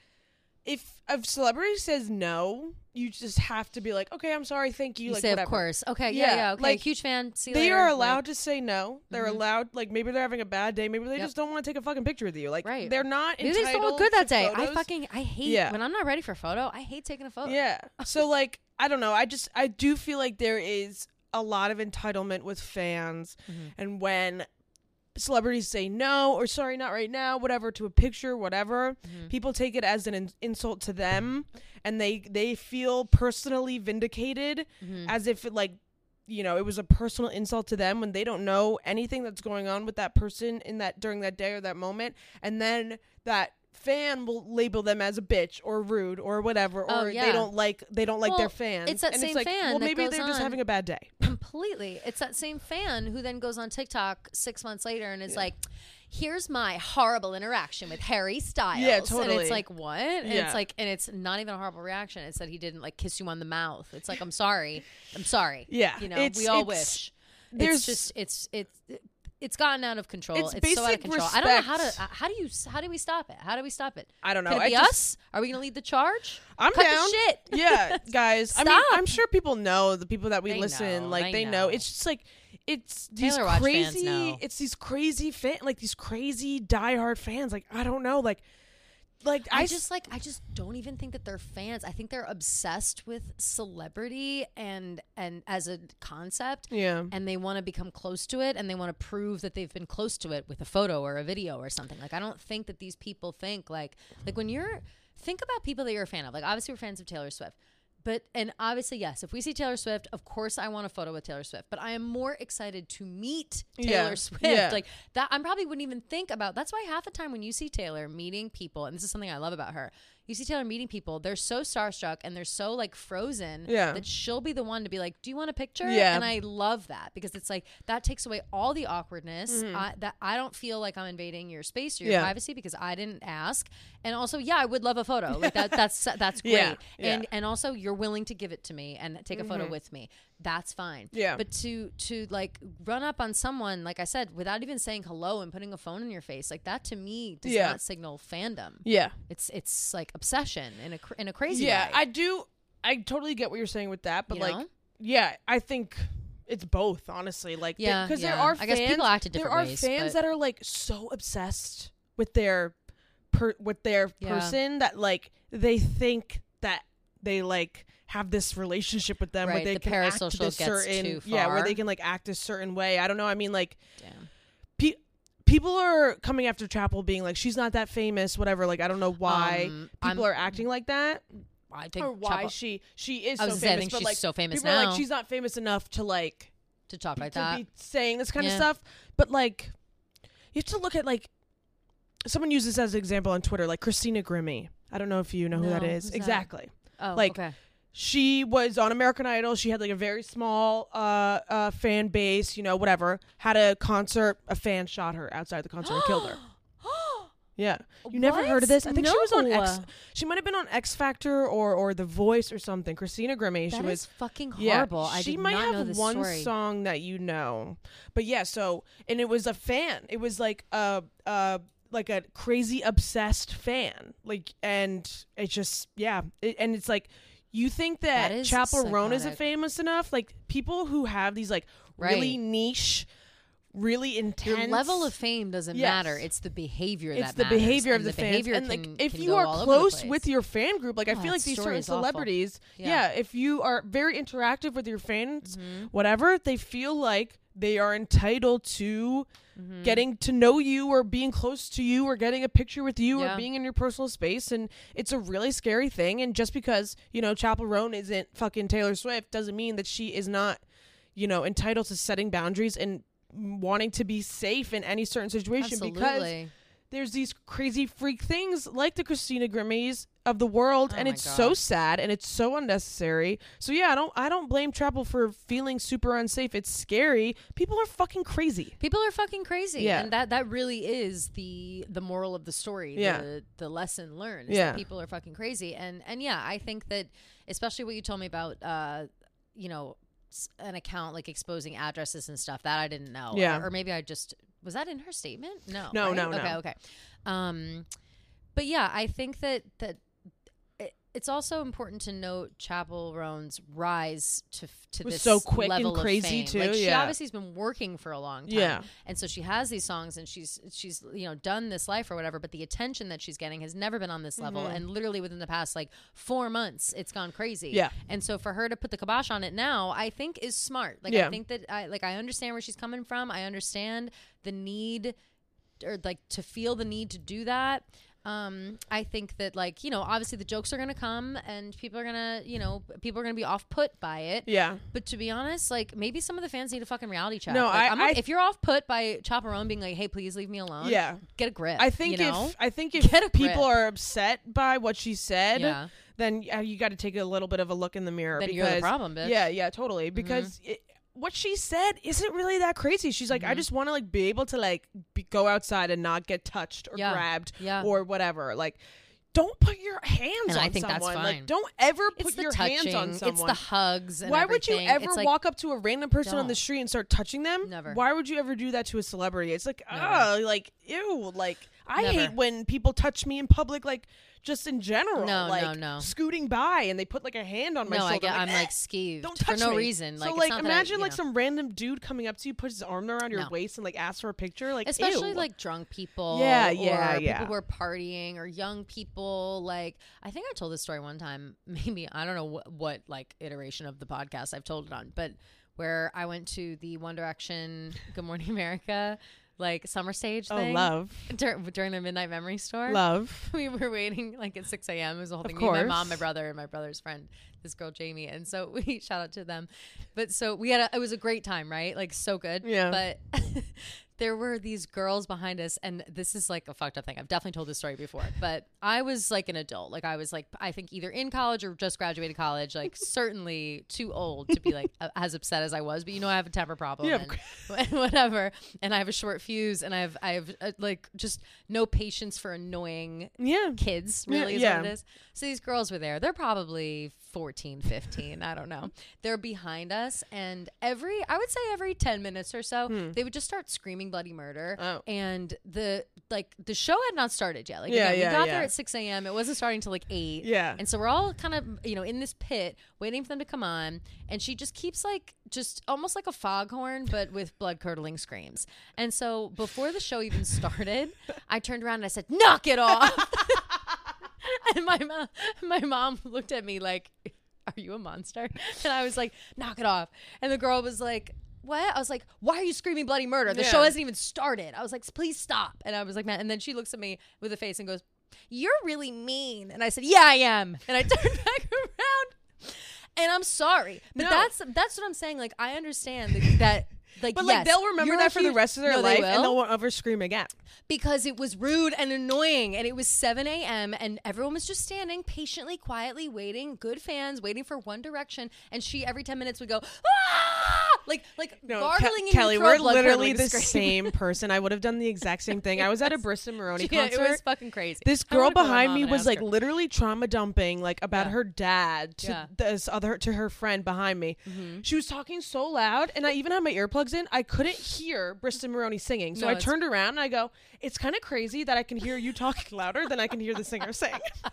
[SPEAKER 1] if a celebrity says no, you just have to be like, okay, I'm sorry, thank you.
[SPEAKER 2] You
[SPEAKER 1] like,
[SPEAKER 2] say,
[SPEAKER 1] whatever.
[SPEAKER 2] of course. Okay, yeah. Okay,
[SPEAKER 1] like,
[SPEAKER 2] huge fan. See you
[SPEAKER 1] they
[SPEAKER 2] later.
[SPEAKER 1] are allowed to say no. They're allowed, like maybe they're having a bad day. Maybe they
[SPEAKER 2] Yep.
[SPEAKER 1] just don't want to take a fucking picture with you. Like
[SPEAKER 2] Right.
[SPEAKER 1] they're not
[SPEAKER 2] Maybe
[SPEAKER 1] entitled
[SPEAKER 2] they just don't look good that
[SPEAKER 1] to
[SPEAKER 2] day.
[SPEAKER 1] photos.
[SPEAKER 2] I hate when I'm not ready for a photo. I hate taking a photo.
[SPEAKER 1] Yeah. So like, I don't know. I do feel like there is a lot of entitlement with fans, and when celebrities say no or sorry, not right now, whatever, to a picture, whatever, people take it as an insult to them, and they feel personally vindicated, as if it like, you know, it was a personal insult to them when they don't know anything that's going on with that person in that during that day or that moment, and then that fan will label them as a bitch or rude or whatever, or they don't like their fans.
[SPEAKER 2] It's that
[SPEAKER 1] and
[SPEAKER 2] same
[SPEAKER 1] it's like,
[SPEAKER 2] fan
[SPEAKER 1] well,
[SPEAKER 2] that
[SPEAKER 1] maybe
[SPEAKER 2] goes
[SPEAKER 1] they're just
[SPEAKER 2] on-
[SPEAKER 1] having a bad day.
[SPEAKER 2] Completely. It's that same fan who then goes on TikTok 6 months later and is like, here's my horrible interaction with Harry Styles.
[SPEAKER 1] Yeah,
[SPEAKER 2] And
[SPEAKER 1] totally.
[SPEAKER 2] it's like, what? And
[SPEAKER 1] Yeah.
[SPEAKER 2] it's like, and it's not even a horrible reaction. It's that he didn't like kiss you on the mouth. It's like, I'm sorry.
[SPEAKER 1] Yeah.
[SPEAKER 2] You know,
[SPEAKER 1] It's-
[SPEAKER 2] we all
[SPEAKER 1] it's-
[SPEAKER 2] wish.
[SPEAKER 1] there's-
[SPEAKER 2] It's gotten out of control.
[SPEAKER 1] It's
[SPEAKER 2] It's so out of
[SPEAKER 1] basic
[SPEAKER 2] control. I don't know
[SPEAKER 1] respect.
[SPEAKER 2] how do we stop it? How do we stop it?
[SPEAKER 1] I don't know.
[SPEAKER 2] Can it be us? Are we going to lead the charge?
[SPEAKER 1] I'm
[SPEAKER 2] Cut
[SPEAKER 1] down.
[SPEAKER 2] the shit.
[SPEAKER 1] Yeah, guys. I mean,
[SPEAKER 2] Stop.
[SPEAKER 1] I'm sure people know, the people that we
[SPEAKER 2] They
[SPEAKER 1] listen,
[SPEAKER 2] know,
[SPEAKER 1] like
[SPEAKER 2] they
[SPEAKER 1] they know.
[SPEAKER 2] know.
[SPEAKER 1] It's just like it's these
[SPEAKER 2] Taylor Watch fans
[SPEAKER 1] crazy.
[SPEAKER 2] know.
[SPEAKER 1] It's these crazy these crazy diehard fans. Like I don't know. Like
[SPEAKER 2] I just don't even think that they're fans. I think they're obsessed with celebrity and as a concept.
[SPEAKER 1] Yeah.
[SPEAKER 2] And they want to become close to it, and they want to prove that they've been close to it with a photo or a video or something. Like I don't think that these people think like when you're think about people that you're a fan of. Like, obviously, we're fans of Taylor Swift. And obviously, yes, if we see Taylor Swift, of course I want a photo with Taylor Swift. But I am more excited to meet Taylor Swift.
[SPEAKER 1] Yeah.
[SPEAKER 2] Like, that, I probably wouldn't even think about. That's why half the time when you see Taylor meeting people, and this is something I love about her, you see Taylor meeting people, they're so starstruck and they're so like frozen that she'll be the one to be like, do you want a picture?
[SPEAKER 1] Yeah.
[SPEAKER 2] And I love that because it's like, that takes away all the awkwardness. That I don't feel like I'm invading your space or your privacy because I didn't ask. And also, I would love a photo. Like that's great. And also you're willing to give it to me and take a photo with me. That's fine.
[SPEAKER 1] Yeah.
[SPEAKER 2] But to like run up on someone, like I said, without even saying hello and putting a phone in your face, like that to me does not signal fandom.
[SPEAKER 1] Yeah.
[SPEAKER 2] It's like obsession in a crazy way.
[SPEAKER 1] Yeah, I totally get what you're saying with that, but
[SPEAKER 2] You know?
[SPEAKER 1] I think it's both, honestly. Like, because there are fans,
[SPEAKER 2] I guess people act at different ways.
[SPEAKER 1] There are fans that are like so obsessed with their person that like they think that they like have this relationship with them where they
[SPEAKER 2] the
[SPEAKER 1] can act
[SPEAKER 2] parasocial
[SPEAKER 1] this
[SPEAKER 2] gets
[SPEAKER 1] certain
[SPEAKER 2] too far.
[SPEAKER 1] where they can like act a certain way. I don't know. I mean, like,
[SPEAKER 2] Damn.
[SPEAKER 1] People are coming after Chapel being like, she's not that famous, whatever. Like, I don't know why people are acting like that.
[SPEAKER 2] I think
[SPEAKER 1] Or why
[SPEAKER 2] Chapel,
[SPEAKER 1] she is
[SPEAKER 2] I
[SPEAKER 1] so
[SPEAKER 2] was
[SPEAKER 1] famous.
[SPEAKER 2] saying, I think
[SPEAKER 1] but
[SPEAKER 2] she's
[SPEAKER 1] like,
[SPEAKER 2] so famous
[SPEAKER 1] people are
[SPEAKER 2] now
[SPEAKER 1] like, she's not famous enough to like
[SPEAKER 2] to talk like
[SPEAKER 1] to
[SPEAKER 2] that.
[SPEAKER 1] be saying this kind of stuff. But like, you have to look at like, someone used this as an example on Twitter, like Christina Grimmie. I don't know if you know who that is. Exactly.
[SPEAKER 2] Oh,
[SPEAKER 1] like,
[SPEAKER 2] okay.
[SPEAKER 1] She was on American Idol. She had like a very small fan base, whatever. Had a concert. A fan shot her outside the concert and killed her. Yeah. You never heard of this? I think she was on X. She might have been on X Factor or The Voice or something. Christina Grimmie.
[SPEAKER 2] That
[SPEAKER 1] she was
[SPEAKER 2] is fucking horrible. I
[SPEAKER 1] she
[SPEAKER 2] did
[SPEAKER 1] might
[SPEAKER 2] not
[SPEAKER 1] have
[SPEAKER 2] know this
[SPEAKER 1] one
[SPEAKER 2] story.
[SPEAKER 1] song that you know. But yeah, and it was a fan. It was like a crazy obsessed fan. Like, and it's just, and it's like, you think that Chapel Roan isn't famous enough? Like, people who have these like really niche, really intense.
[SPEAKER 2] Your level of fame doesn't matter. It's the behavior that matters.
[SPEAKER 1] It's the behavior of the fans. And like, if you are close with your fan group, like I feel like these certain celebrities, if you are very interactive with your fans, whatever, they feel like they are entitled to getting to know you or being close to you or getting a picture with you or being in your personal space. And it's a really scary thing. And just because, Chapel Roan isn't fucking Taylor Swift doesn't mean that she is not, entitled to setting boundaries and wanting to be safe in any certain situation.
[SPEAKER 2] Absolutely.
[SPEAKER 1] Because there's these crazy freak things like the Christina Grimmies of the world, and it's so sad and it's so unnecessary. So I don't blame Chapel for feeling super unsafe. It's scary. People are fucking crazy.
[SPEAKER 2] Yeah. And that really is the moral of the story. The lesson learned is that people are fucking crazy. And I think that especially what you told me about an account like exposing addresses and stuff that I didn't know. Or maybe I just, was that in her statement? No.
[SPEAKER 1] No,
[SPEAKER 2] right?
[SPEAKER 1] no.
[SPEAKER 2] Okay. But yeah, I think that it's also important to note Chapel Roan's rise to this
[SPEAKER 1] so quick
[SPEAKER 2] level
[SPEAKER 1] and crazy
[SPEAKER 2] of fame.
[SPEAKER 1] too.
[SPEAKER 2] Like, she obviously has been working for a long time.
[SPEAKER 1] Yeah.
[SPEAKER 2] And so she has these songs and she's done this life or whatever, but the attention that she's getting has never been on this level. And literally within the past 4 months, it's gone crazy.
[SPEAKER 1] Yeah.
[SPEAKER 2] And so for her to put the kibosh on it now, I think is smart. Like, I think that I understand where she's coming from. I understand the need or to feel the need to do that. I think that obviously the jokes are going to come and people are going to be off put by it.
[SPEAKER 1] Yeah.
[SPEAKER 2] But to be honest, maybe some of the fans need a fucking reality check.
[SPEAKER 1] No,
[SPEAKER 2] if you're off put by Chapel Roan being like, hey, please leave me alone.
[SPEAKER 1] Yeah.
[SPEAKER 2] Get a grip.
[SPEAKER 1] I think if people are upset by what she said, then you got to take a little bit of a look in the mirror.
[SPEAKER 2] Then
[SPEAKER 1] because,
[SPEAKER 2] you're the problem, bitch.
[SPEAKER 1] Yeah, totally. Because what she said isn't really that crazy. She's like, I just want to be able to go outside and not get touched or grabbed or whatever. Like, don't put your hands on
[SPEAKER 2] I think
[SPEAKER 1] someone.
[SPEAKER 2] That's fine.
[SPEAKER 1] Like, don't ever put your
[SPEAKER 2] touching,
[SPEAKER 1] hands on someone.
[SPEAKER 2] It's the hugs. And
[SPEAKER 1] why
[SPEAKER 2] everything.
[SPEAKER 1] would you ever walk up to a random person on the
[SPEAKER 2] don't.
[SPEAKER 1] street and start touching them?
[SPEAKER 2] Never.
[SPEAKER 1] Why would you ever do that to a celebrity? It's like, ew. Like, I
[SPEAKER 2] Never.
[SPEAKER 1] hate when people touch me in public, just in general.
[SPEAKER 2] No.
[SPEAKER 1] Scooting by and they put a hand on my shoulder.
[SPEAKER 2] I'm skeeved.
[SPEAKER 1] Don't touch
[SPEAKER 2] for no
[SPEAKER 1] me.
[SPEAKER 2] reason.
[SPEAKER 1] So
[SPEAKER 2] it's not
[SPEAKER 1] imagine
[SPEAKER 2] that
[SPEAKER 1] some random dude coming up to you, puts his arm around your waist and asks for a picture.
[SPEAKER 2] Especially
[SPEAKER 1] ew.
[SPEAKER 2] Drunk people.
[SPEAKER 1] Yeah.
[SPEAKER 2] People who are partying or young people. I think I told this story one time. Maybe I don't know what iteration of the podcast I've told it on, but where I went to the One Direction Good Morning America like summer stage
[SPEAKER 1] Oh,
[SPEAKER 2] thing.
[SPEAKER 1] love.
[SPEAKER 2] During the Midnight Memory Store.
[SPEAKER 1] Love.
[SPEAKER 2] We were waiting like at 6 a.m. It was the whole thing.
[SPEAKER 1] Of
[SPEAKER 2] Me, my
[SPEAKER 1] course.
[SPEAKER 2] mom, my brother, and my brother's friend, this girl Jamie. And so we shout out to them. But so we had it was a great time, right? Like so good.
[SPEAKER 1] Yeah.
[SPEAKER 2] But there were these girls behind us, and this is like a fucked up thing. I've definitely told this story before, but I was like an adult. Like I was like, I think either in college or just graduated college, like certainly too old to be like as upset as I was, but you know, I have a temper problem and whatever. And I have a short fuse, and I have like just no patience for annoying kids, really is what it is. So these girls were there. They're probably 14, 15. I don't know. They're behind us, and I would say every 10 minutes or so, they would just start screaming bloody murder.
[SPEAKER 1] Oh.
[SPEAKER 2] And the show had not started yet. Like we got there at 6 a.m. It wasn't starting till like 8.
[SPEAKER 1] Yeah.
[SPEAKER 2] And so we're all kind of, in this pit waiting for them to come on. And she just keeps like, just almost like a foghorn, but with blood curdling screams. And so before the show even started, I turned around and I said, "Knock it off." And my mom looked at me like, "Are you a monster?" And I was like, "Knock it off." And the girl was like, "What?" I was like, "Why are you screaming bloody murder? The show hasn't even started." I was like, "Please stop." And I was like, "Man." And then she looks at me with a face and goes, "You're really mean." And I said, "Yeah, I am." And I turned back around. And I'm sorry. But that's what I'm saying. Like, I understand that like,
[SPEAKER 1] but
[SPEAKER 2] yes,
[SPEAKER 1] like they'll remember that for the rest of their life, and they won't ever scream again.
[SPEAKER 2] Because it was rude and annoying, and it was 7 a.m. and everyone was just standing patiently, quietly waiting, good fans, waiting for One Direction, and she every 10 minutes would go, "Ah!" like gargling in
[SPEAKER 1] Kelly,
[SPEAKER 2] your throat,
[SPEAKER 1] we're
[SPEAKER 2] blood
[SPEAKER 1] literally
[SPEAKER 2] curdling
[SPEAKER 1] the
[SPEAKER 2] scream.
[SPEAKER 1] same person. I would have done the exact same thing. I was at a Bristol Maroney concert.
[SPEAKER 2] It was fucking crazy.
[SPEAKER 1] This
[SPEAKER 2] I
[SPEAKER 1] girl
[SPEAKER 2] wanna call my
[SPEAKER 1] behind
[SPEAKER 2] mom
[SPEAKER 1] me
[SPEAKER 2] and
[SPEAKER 1] was
[SPEAKER 2] ask
[SPEAKER 1] like
[SPEAKER 2] her.
[SPEAKER 1] literally trauma dumping like about her dad to to her friend behind me.
[SPEAKER 2] Mm-hmm.
[SPEAKER 1] She was talking so loud, and I even had my earplugs in. I couldn't hear Bristol Maroney singing, so I turned around and I go, "It's kind of crazy that I can hear you talking louder than I can hear the singer sing."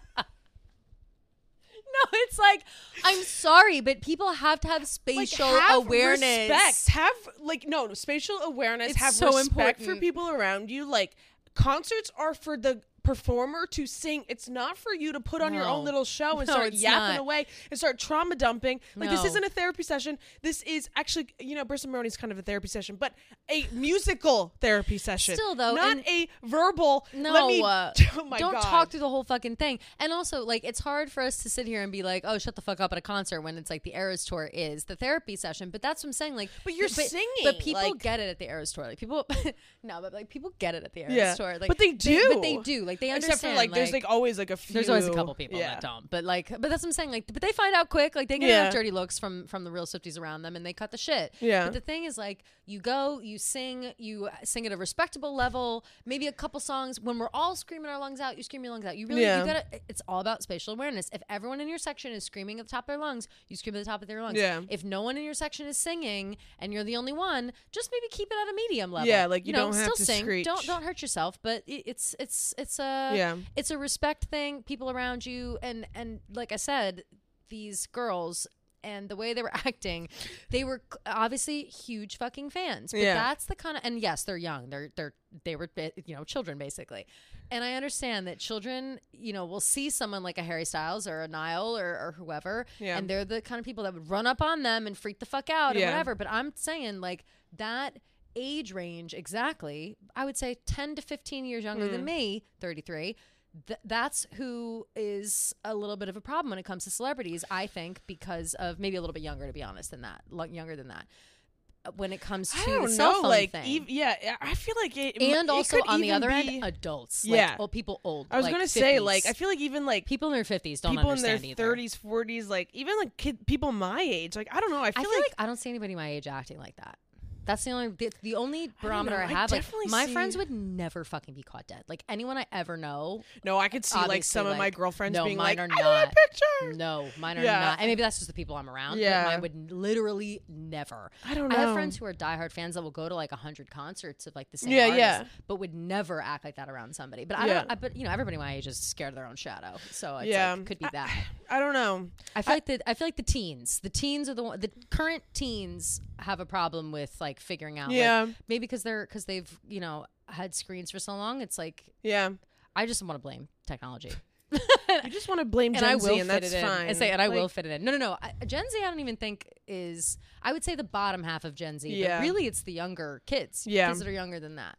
[SPEAKER 2] No, it's like, I'm sorry, but people have to have spatial awareness.
[SPEAKER 1] Respect. Have spatial awareness.
[SPEAKER 2] It's
[SPEAKER 1] have
[SPEAKER 2] so
[SPEAKER 1] respect
[SPEAKER 2] important.
[SPEAKER 1] for people around you. Like, concerts are for the performer to sing. It's not for you to put on your own little show and start yapping away and start trauma dumping. Like, this isn't a therapy session. This is actually, Bristol Maroney's kind of a therapy session, but a musical therapy session.
[SPEAKER 2] Still, though,
[SPEAKER 1] not a verbal.
[SPEAKER 2] No,
[SPEAKER 1] oh my
[SPEAKER 2] don't
[SPEAKER 1] God.
[SPEAKER 2] talk through the whole fucking thing. And also, like, it's hard for us to sit here and be like, "Oh, shut the fuck up" at a concert when it's like the Eras Tour is the therapy session. But that's what I'm saying. Like,
[SPEAKER 1] but you're singing.
[SPEAKER 2] But people
[SPEAKER 1] like,
[SPEAKER 2] get it at the Eras Tour. Like people, people get it at the Eras Tour. Like,
[SPEAKER 1] but they do.
[SPEAKER 2] But they do. Like they understand.
[SPEAKER 1] Except for like there's like always like a few.
[SPEAKER 2] There's always a couple people that don't. But that's what I'm saying. Like, but they find out quick. Like they get enough dirty looks from the real Swifties around them, and they cut the shit.
[SPEAKER 1] Yeah.
[SPEAKER 2] But the thing is, like, you sing at a respectable level. Maybe a couple songs. When we're all screaming our lungs out, you scream your lungs out. You really, you gotta. It's all about spatial awareness. If everyone in your section is screaming at the top of their lungs, you scream at the top of their lungs.
[SPEAKER 1] Yeah.
[SPEAKER 2] If no one in your section is singing and you're the only one, just maybe keep it at a medium level.
[SPEAKER 1] Yeah, like you don't have
[SPEAKER 2] still
[SPEAKER 1] to
[SPEAKER 2] sing.
[SPEAKER 1] screech.
[SPEAKER 2] Don't hurt yourself. But it's a respect thing. People around you, and like I said, these girls. And the way they were acting, they were obviously huge fucking fans. But that's the kind of, and yes, they're young. They were children basically. And I understand that children, will see someone like a Harry Styles or a Niall or whoever, and they're the kind of people that would run up on them and freak the fuck out or whatever. But I'm saying like that age range exactly. I would say 10 to 15 years younger than me, 33. That's who is a little bit of a problem when it comes to celebrities, I think, because of maybe a little bit younger, to be honest, younger than that. When it comes to the cell phone thing.
[SPEAKER 1] I feel like it.
[SPEAKER 2] And
[SPEAKER 1] it
[SPEAKER 2] also
[SPEAKER 1] could
[SPEAKER 2] on the
[SPEAKER 1] even
[SPEAKER 2] other
[SPEAKER 1] be,
[SPEAKER 2] end, adults.
[SPEAKER 1] Yeah.
[SPEAKER 2] Like, people old.
[SPEAKER 1] I was
[SPEAKER 2] like
[SPEAKER 1] gonna
[SPEAKER 2] 50s.
[SPEAKER 1] say, like, I feel like even like
[SPEAKER 2] people in their 50s don't
[SPEAKER 1] people in their
[SPEAKER 2] understand either.
[SPEAKER 1] 30s, 40s, like even like people my age. Like I don't know. I feel like
[SPEAKER 2] I don't see anybody my age acting like that. That's the only barometer I
[SPEAKER 1] know,
[SPEAKER 2] have. Like my
[SPEAKER 1] see-
[SPEAKER 2] friends would never fucking be caught dead. Like anyone I ever know.
[SPEAKER 1] No, I could see like
[SPEAKER 2] obviously,
[SPEAKER 1] some of my
[SPEAKER 2] like,
[SPEAKER 1] girlfriends
[SPEAKER 2] no,
[SPEAKER 1] being
[SPEAKER 2] mine
[SPEAKER 1] like,
[SPEAKER 2] are
[SPEAKER 1] "I want a
[SPEAKER 2] not.
[SPEAKER 1] picture."
[SPEAKER 2] No, mine are
[SPEAKER 1] Yeah.
[SPEAKER 2] not. And maybe that's just the people I'm around.
[SPEAKER 1] Yeah.
[SPEAKER 2] But mine would literally never.
[SPEAKER 1] I don't know.
[SPEAKER 2] I have friends who are diehard fans that will go to like 100 concerts of like the same
[SPEAKER 1] Yeah,
[SPEAKER 2] artist,
[SPEAKER 1] yeah.
[SPEAKER 2] but would never act like that around somebody. But I
[SPEAKER 1] Yeah.
[SPEAKER 2] don't. But everybody my age is scared of their own shadow. So it's
[SPEAKER 1] Yeah.
[SPEAKER 2] could be that.
[SPEAKER 1] I don't know.
[SPEAKER 2] I feel like the teens are the current teens have a problem with like figuring out.
[SPEAKER 1] Yeah.
[SPEAKER 2] Like, maybe because they've had screens for so long. It's like
[SPEAKER 1] Yeah.
[SPEAKER 2] I just want to blame technology.
[SPEAKER 1] You just want to blame Gen Z, and that's fine.
[SPEAKER 2] I will fit it in. No. Gen Z, I don't even think is. I would say the bottom half of Gen Z.
[SPEAKER 1] Yeah.
[SPEAKER 2] But really, it's the younger kids.
[SPEAKER 1] Yeah.
[SPEAKER 2] Kids that are younger than that.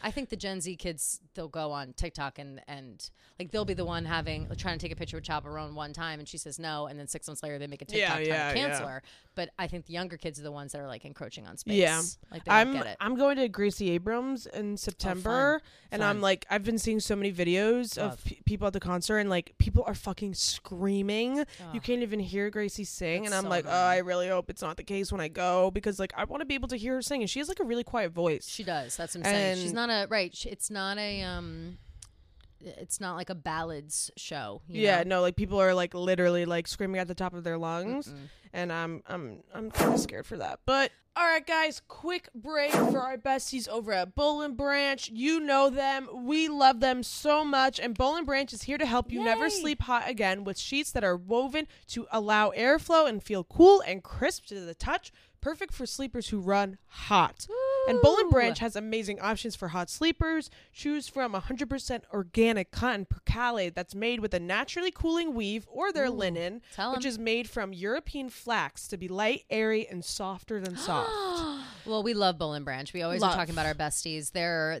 [SPEAKER 2] I think the Gen Z kids, they'll go on TikTok and like they'll be the one trying to take a picture with Chaperone one time and she says no, and then 6 months later they make a TikTok trying to cancel her. But I think the younger kids are the ones that are like encroaching on space.
[SPEAKER 1] Yeah,
[SPEAKER 2] like they don't get it.
[SPEAKER 1] I'm going to Gracie Abrams in September, and I'm like, I've been seeing so many videos of people at the concert, and like people are fucking screaming. You can't even hear Gracie sing, and I'm like, oh, I really hope it's not the case when I go, because like I want to be able to hear her sing, and she has like a really quiet voice.
[SPEAKER 2] She does. That's what I'm saying. She's not a It's not a It's not like a ballads show. You know?
[SPEAKER 1] No, like people are like literally like screaming at the top of their lungs, and I'm kind of scared for that. But all right, guys, quick break for our besties over at Boll & Branch. You know them. We love them so much, and Boll & Branch is here to help you never sleep hot again with sheets that are woven to allow airflow and feel cool and crisp to the touch. Perfect for sleepers who run hot. Ooh. And Boll & Branch has amazing options for hot sleepers. Choose from 100% organic cotton percale that's made with a naturally cooling weave, or their linen, which is made from European flax to be light, airy, and softer than soft.
[SPEAKER 2] Well, we love Boll & Branch. We always are talking about our besties. They're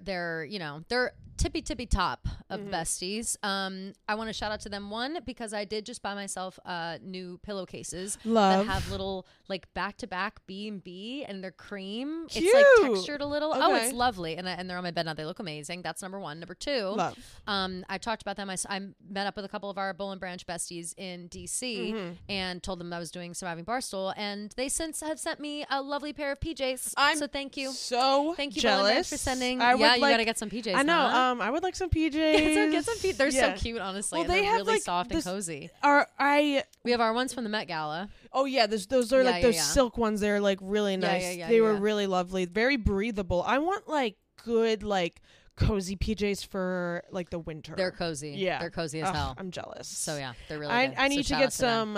[SPEAKER 2] tippy top of besties. I want to shout out to them, one, because I did just buy myself new pillowcases that have little like back-to-back B&B, and they're cream.
[SPEAKER 1] Cute.
[SPEAKER 2] It's like textured a little.
[SPEAKER 1] Okay.
[SPEAKER 2] Oh, it's lovely, and they're on my bed now. They look amazing. That's number one. Number two, I talked about them. I met up with a couple of our Boll & Branch besties in DC and told them I was doing Surviving Barstool, and they since have sent me a lovely pair of PJs. So thank you.
[SPEAKER 1] Thank you,
[SPEAKER 2] jealous.
[SPEAKER 1] Boll & Branch,
[SPEAKER 2] for sending.
[SPEAKER 1] You
[SPEAKER 2] gotta get some PJs.
[SPEAKER 1] I know.
[SPEAKER 2] Huh?
[SPEAKER 1] I would like some PJs.
[SPEAKER 2] Get some PJs. They're so cute, honestly.
[SPEAKER 1] Well,
[SPEAKER 2] they're
[SPEAKER 1] have
[SPEAKER 2] really
[SPEAKER 1] like
[SPEAKER 2] soft and cozy. We have our ones from the Met Gala.
[SPEAKER 1] Oh yeah, those are like those silk ones. They're like really nice. They were really lovely, very breathable. I want like good like cozy PJs for like the winter.
[SPEAKER 2] They're cozy. Yeah, they're cozy as hell.
[SPEAKER 1] I'm jealous.
[SPEAKER 2] So yeah, they're really good.
[SPEAKER 1] I need to get some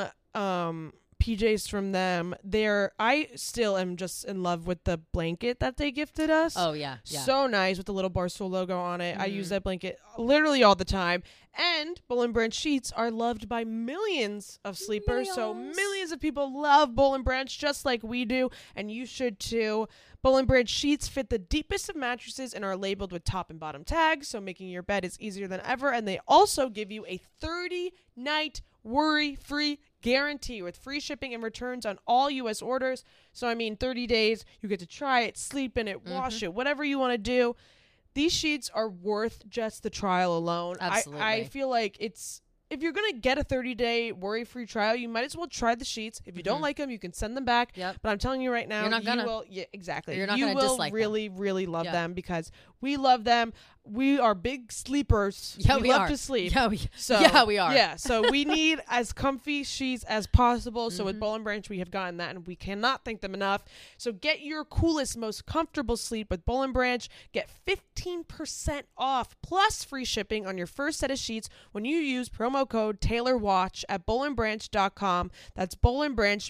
[SPEAKER 1] PJs from them. I still am just in love with the blanket that they gifted us.
[SPEAKER 2] Oh yeah.
[SPEAKER 1] So nice with the little Barstool logo on it. I use that blanket literally all the time. And Boll & Branch sheets are loved by millions of sleepers. So millions of people love Boll & Branch just like we do, and you should too. Boll & Branch sheets fit the deepest of mattresses and are labeled with top and bottom tags, so making your bed is easier than ever. And they also give you a 30-night worry-free guarantee with free shipping and returns on all U.S. orders. So, 30 days, you get to try it, sleep in it, wash it, whatever you want to do. These sheets are worth just the trial alone.
[SPEAKER 2] Absolutely.
[SPEAKER 1] I feel like if you're going to get a 30-day worry-free trial, you might as well try the sheets. If you don't like them, you can send them back.
[SPEAKER 2] Yep.
[SPEAKER 1] But I'm telling you right now,
[SPEAKER 2] you're not gonna.
[SPEAKER 1] will. Yeah, exactly.
[SPEAKER 2] You're not going to dislike them.
[SPEAKER 1] Really, really love them because we love them. We are big sleepers.
[SPEAKER 2] Yeah,
[SPEAKER 1] we love to sleep.
[SPEAKER 2] Yeah, we are.
[SPEAKER 1] Yeah, so we need as comfy sheets as possible. So with Boll & Branch, we have gotten that, and we cannot thank them enough. So get your coolest, most comfortable sleep with Boll & Branch. Get 15% off plus free shipping on your first set of sheets when you use promo code TaylorWatch at bollandbranch.com. That's Boll & Branch,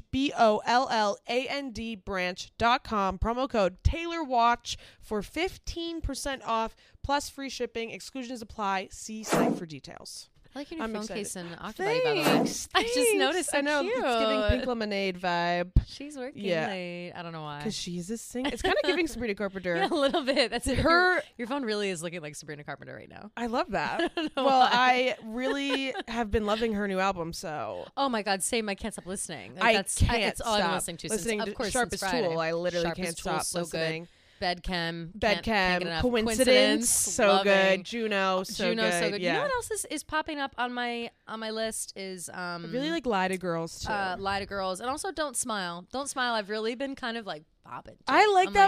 [SPEAKER 1] BOLLAND branch.com. Promo code TaylorWatch for 15% off plus free shipping. Exclusions apply. See site for details.
[SPEAKER 2] I like your new phone case and Octoby, by the way. I just noticed. So
[SPEAKER 1] I know.
[SPEAKER 2] Cute.
[SPEAKER 1] It's giving Pink Lemonade vibe.
[SPEAKER 2] She's working late. I don't know why.
[SPEAKER 1] Because she's a singer. It's kind of giving Sabrina Carpenter.
[SPEAKER 2] Yeah, a little bit. That's
[SPEAKER 1] her.
[SPEAKER 2] Your phone really is looking like Sabrina Carpenter right now.
[SPEAKER 1] I love that. Well,
[SPEAKER 2] why.
[SPEAKER 1] I really have been loving her new album. So.
[SPEAKER 2] Oh my God, same. I can't stop listening.
[SPEAKER 1] It's
[SPEAKER 2] all I'm listening to.
[SPEAKER 1] Listening
[SPEAKER 2] since, of course,
[SPEAKER 1] Sharpest Tool. I literally
[SPEAKER 2] Sharpest
[SPEAKER 1] can't stop listening.
[SPEAKER 2] Good. Bedchem,
[SPEAKER 1] Coincidence, so good. Juno, so good.
[SPEAKER 2] Yeah. You know what else is popping up on my list is
[SPEAKER 1] I really like Lie to Girls too.
[SPEAKER 2] Lie to Girls, and also Don't Smile. Don't Smile. I've really been kind of like bopping.
[SPEAKER 1] I like that.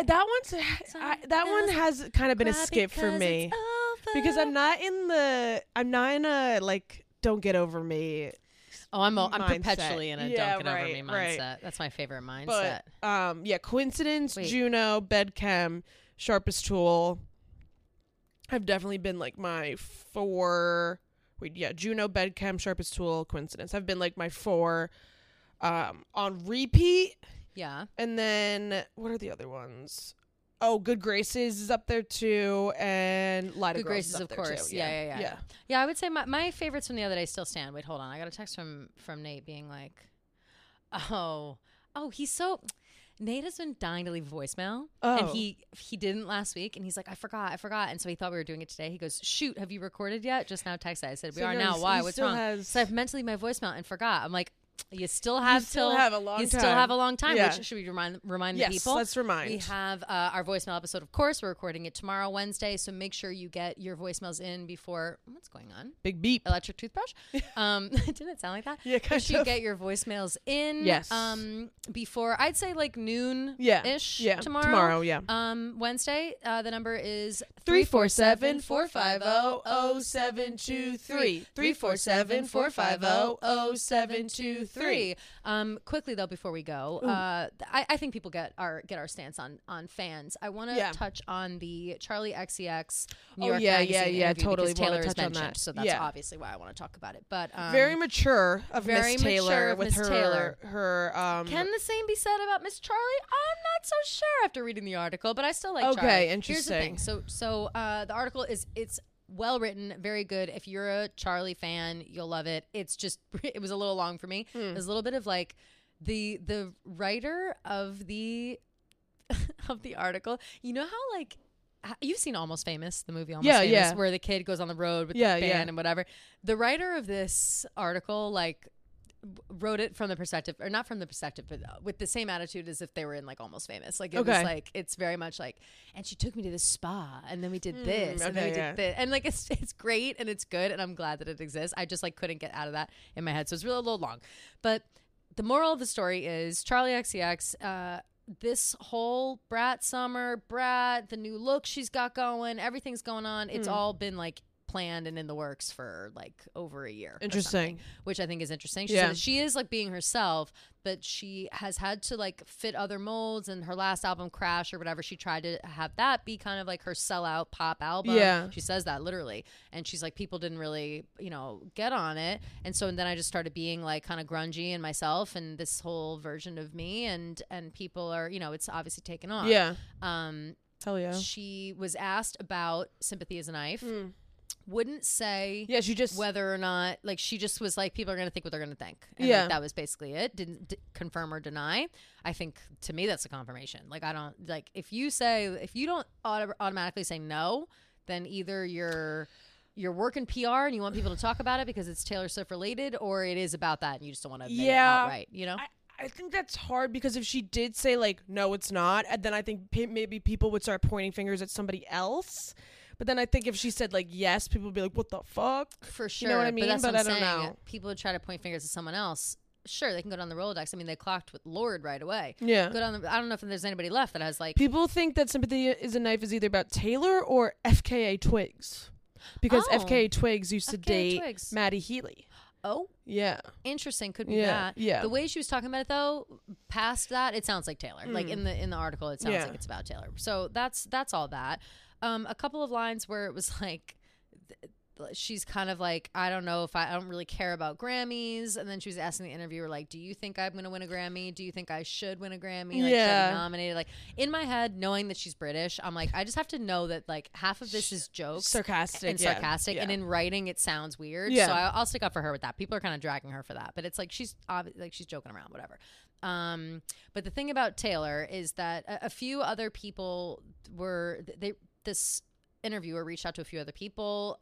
[SPEAKER 1] That one has kind of been a skip for me because I'm not in a like don't get over me.
[SPEAKER 2] Oh, I'm perpetually in a don't get over me mindset. Right. That's my favorite mindset.
[SPEAKER 1] But, Coincidence, Juno, Bedchem, Sharpest Tool have definitely been like my four. Juno, Bedchem, Sharpest Tool, Coincidence have been like my four on repeat.
[SPEAKER 2] Yeah.
[SPEAKER 1] And then what are the other ones? Oh, Good Graces is up there too, and Lie to Girls
[SPEAKER 2] Graces,
[SPEAKER 1] is up
[SPEAKER 2] of
[SPEAKER 1] there
[SPEAKER 2] course.
[SPEAKER 1] Too.
[SPEAKER 2] Yeah. I would say my favorites from the other day still stand. Wait, hold on. I got a text from Nate being like, "Oh, he's so." Nate has been dying to leave a voicemail,
[SPEAKER 1] Oh.
[SPEAKER 2] and he didn't last week, and he's like, I forgot, and so he thought we were doing it today. He goes, shoot, have you recorded yet? Just now texted. I said, we
[SPEAKER 1] So
[SPEAKER 2] are
[SPEAKER 1] no,
[SPEAKER 2] now.
[SPEAKER 1] he
[SPEAKER 2] Why? What's
[SPEAKER 1] still
[SPEAKER 2] wrong?
[SPEAKER 1] has-
[SPEAKER 2] So I've meant to leave my voicemail and forgot. I'm like, you still have
[SPEAKER 1] You still have a long
[SPEAKER 2] you
[SPEAKER 1] time.
[SPEAKER 2] still have a long time.
[SPEAKER 1] Yeah.
[SPEAKER 2] Which should we remind the
[SPEAKER 1] Yes,
[SPEAKER 2] people?
[SPEAKER 1] let's remind.
[SPEAKER 2] We have our voicemail episode. Of course, we're recording it tomorrow, Wednesday. So make sure you get your voicemails in before. What's going on?
[SPEAKER 1] Big beep.
[SPEAKER 2] Electric toothbrush. Didn't it sound like that?
[SPEAKER 1] Yeah, kind
[SPEAKER 2] Make sure you
[SPEAKER 1] of.
[SPEAKER 2] get your voicemails in.
[SPEAKER 1] Yes.
[SPEAKER 2] Before I'd say like noon.
[SPEAKER 1] Yeah.
[SPEAKER 2] Ish.
[SPEAKER 1] Yeah.
[SPEAKER 2] Tomorrow.
[SPEAKER 1] Yeah.
[SPEAKER 2] Wednesday. The number is
[SPEAKER 1] 347-450-0723. 347-450-0723.
[SPEAKER 2] Quickly though, before we go, I think people get our stance on fans. I want to
[SPEAKER 1] Yeah.
[SPEAKER 2] touch on the Charlie XCX New
[SPEAKER 1] Oh,
[SPEAKER 2] York
[SPEAKER 1] yeah,
[SPEAKER 2] Magazine
[SPEAKER 1] yeah,
[SPEAKER 2] interview
[SPEAKER 1] totally
[SPEAKER 2] because
[SPEAKER 1] wanna
[SPEAKER 2] Taylor is
[SPEAKER 1] touch on
[SPEAKER 2] mentioned,
[SPEAKER 1] that.
[SPEAKER 2] so that's
[SPEAKER 1] Yeah.
[SPEAKER 2] obviously why I want to talk about it. But
[SPEAKER 1] Very mature of
[SPEAKER 2] very
[SPEAKER 1] Miss Taylor
[SPEAKER 2] mature of
[SPEAKER 1] with
[SPEAKER 2] Miss
[SPEAKER 1] her
[SPEAKER 2] Taylor.
[SPEAKER 1] her
[SPEAKER 2] can the same be said about Miss Charlie? I'm not so sure after reading the article, but I still like
[SPEAKER 1] Okay,
[SPEAKER 2] Charlie.
[SPEAKER 1] interesting.
[SPEAKER 2] Here's the thing. So the article it's well written, very good. If you're a Charlie fan, you'll love it. It's just it was a little long for me. There's a little bit of like the writer of the of the article. You know how like you've seen Almost Famous, the movie Almost Famous,
[SPEAKER 1] yeah.
[SPEAKER 2] where the kid goes on the road with
[SPEAKER 1] Yeah,
[SPEAKER 2] the band
[SPEAKER 1] yeah.
[SPEAKER 2] and whatever. The writer of this article like wrote it from the perspective, or not from the perspective, but with the same attitude as if they were in like Almost Famous. Like it was
[SPEAKER 1] Okay.
[SPEAKER 2] like, it's very much like, and she took me to the spa, and then we did this, and then we
[SPEAKER 1] okay, yeah.
[SPEAKER 2] did this, and like it's great and it's good, and I'm glad that it exists. I just like couldn't get out of that in my head, so it's really a little long. But the moral of the story is Charlie XCX. This whole Brat summer, the new look she's got going, everything's going on. It's all been like planned and in the works for like over a year.
[SPEAKER 1] Interesting.
[SPEAKER 2] Which I think is interesting. She
[SPEAKER 1] Yeah.
[SPEAKER 2] said that she is like being herself, but she has had to like fit other molds, and her last album, Crash or whatever, she tried to have that be kind of like her sellout pop album.
[SPEAKER 1] Yeah.
[SPEAKER 2] She says that literally. And she's like, people didn't really, get on it. And so then I just started being like kind of grungy in myself and this whole version of me, and people are, it's obviously taken off.
[SPEAKER 1] Yeah.
[SPEAKER 2] Um
[SPEAKER 1] Hell yeah.
[SPEAKER 2] she was asked about Sympathy is a Knife. Wouldn't say
[SPEAKER 1] Yeah, she just
[SPEAKER 2] whether or not, like, she just was like, people are going to think what they're going to think. And
[SPEAKER 1] Yeah.
[SPEAKER 2] like, that was basically it. Didn't confirm or deny. I think to me that's a confirmation. Like, I don't, like, if you don't automatically say no, then either you're working PR and you want people to talk about it because it's Taylor Swift related, or it is about that and you just don't want to admit it outright,
[SPEAKER 1] I think that's hard, because if she did say like no it's not, and then I think maybe people would start pointing fingers at somebody else. But then I think if she said like yes, people would be like, what the fuck?
[SPEAKER 2] For sure.
[SPEAKER 1] You know what I mean?
[SPEAKER 2] But that's
[SPEAKER 1] But
[SPEAKER 2] what I'm
[SPEAKER 1] I don't
[SPEAKER 2] saying.
[SPEAKER 1] know.
[SPEAKER 2] People would try to point fingers at someone else. Sure, they can go down the Rolodex. I mean, they clocked with Lorde right away.
[SPEAKER 1] Yeah.
[SPEAKER 2] Go down I don't know if there's anybody left that has like.
[SPEAKER 1] People think that Sympathy is a Knife is either about Taylor or FKA Twigs, because
[SPEAKER 2] Oh.
[SPEAKER 1] FKA Twigs used to
[SPEAKER 2] FKA
[SPEAKER 1] date
[SPEAKER 2] Twigs.
[SPEAKER 1] Maddie Healy.
[SPEAKER 2] Oh,
[SPEAKER 1] Yeah.
[SPEAKER 2] interesting. Could be
[SPEAKER 1] Yeah,
[SPEAKER 2] that.
[SPEAKER 1] yeah.
[SPEAKER 2] The way she was talking about it, though, past that, it sounds like Taylor. Like in the article, it sounds
[SPEAKER 1] Yeah.
[SPEAKER 2] like it's about Taylor. So that's all that. A couple of lines where it was like, she's kind of like, I don't know if I don't really care about Grammys, and then she was asking the interviewer like, do you think I'm gonna win a Grammy? Do you think I should win a Grammy? Like, should I
[SPEAKER 1] Yeah.
[SPEAKER 2] be nominated? Like, in my head, knowing that she's British, I'm like, I just have to know that like half of this is jokes,
[SPEAKER 1] Sarcastic.
[SPEAKER 2] and
[SPEAKER 1] yeah.
[SPEAKER 2] sarcastic,
[SPEAKER 1] Yeah.
[SPEAKER 2] and in writing it sounds weird.
[SPEAKER 1] Yeah.
[SPEAKER 2] So I'll stick up for her with that. People are kind of dragging her for that, but it's like she's joking around, whatever. But the thing about Taylor is that a few other people this interviewer reached out to a few other people.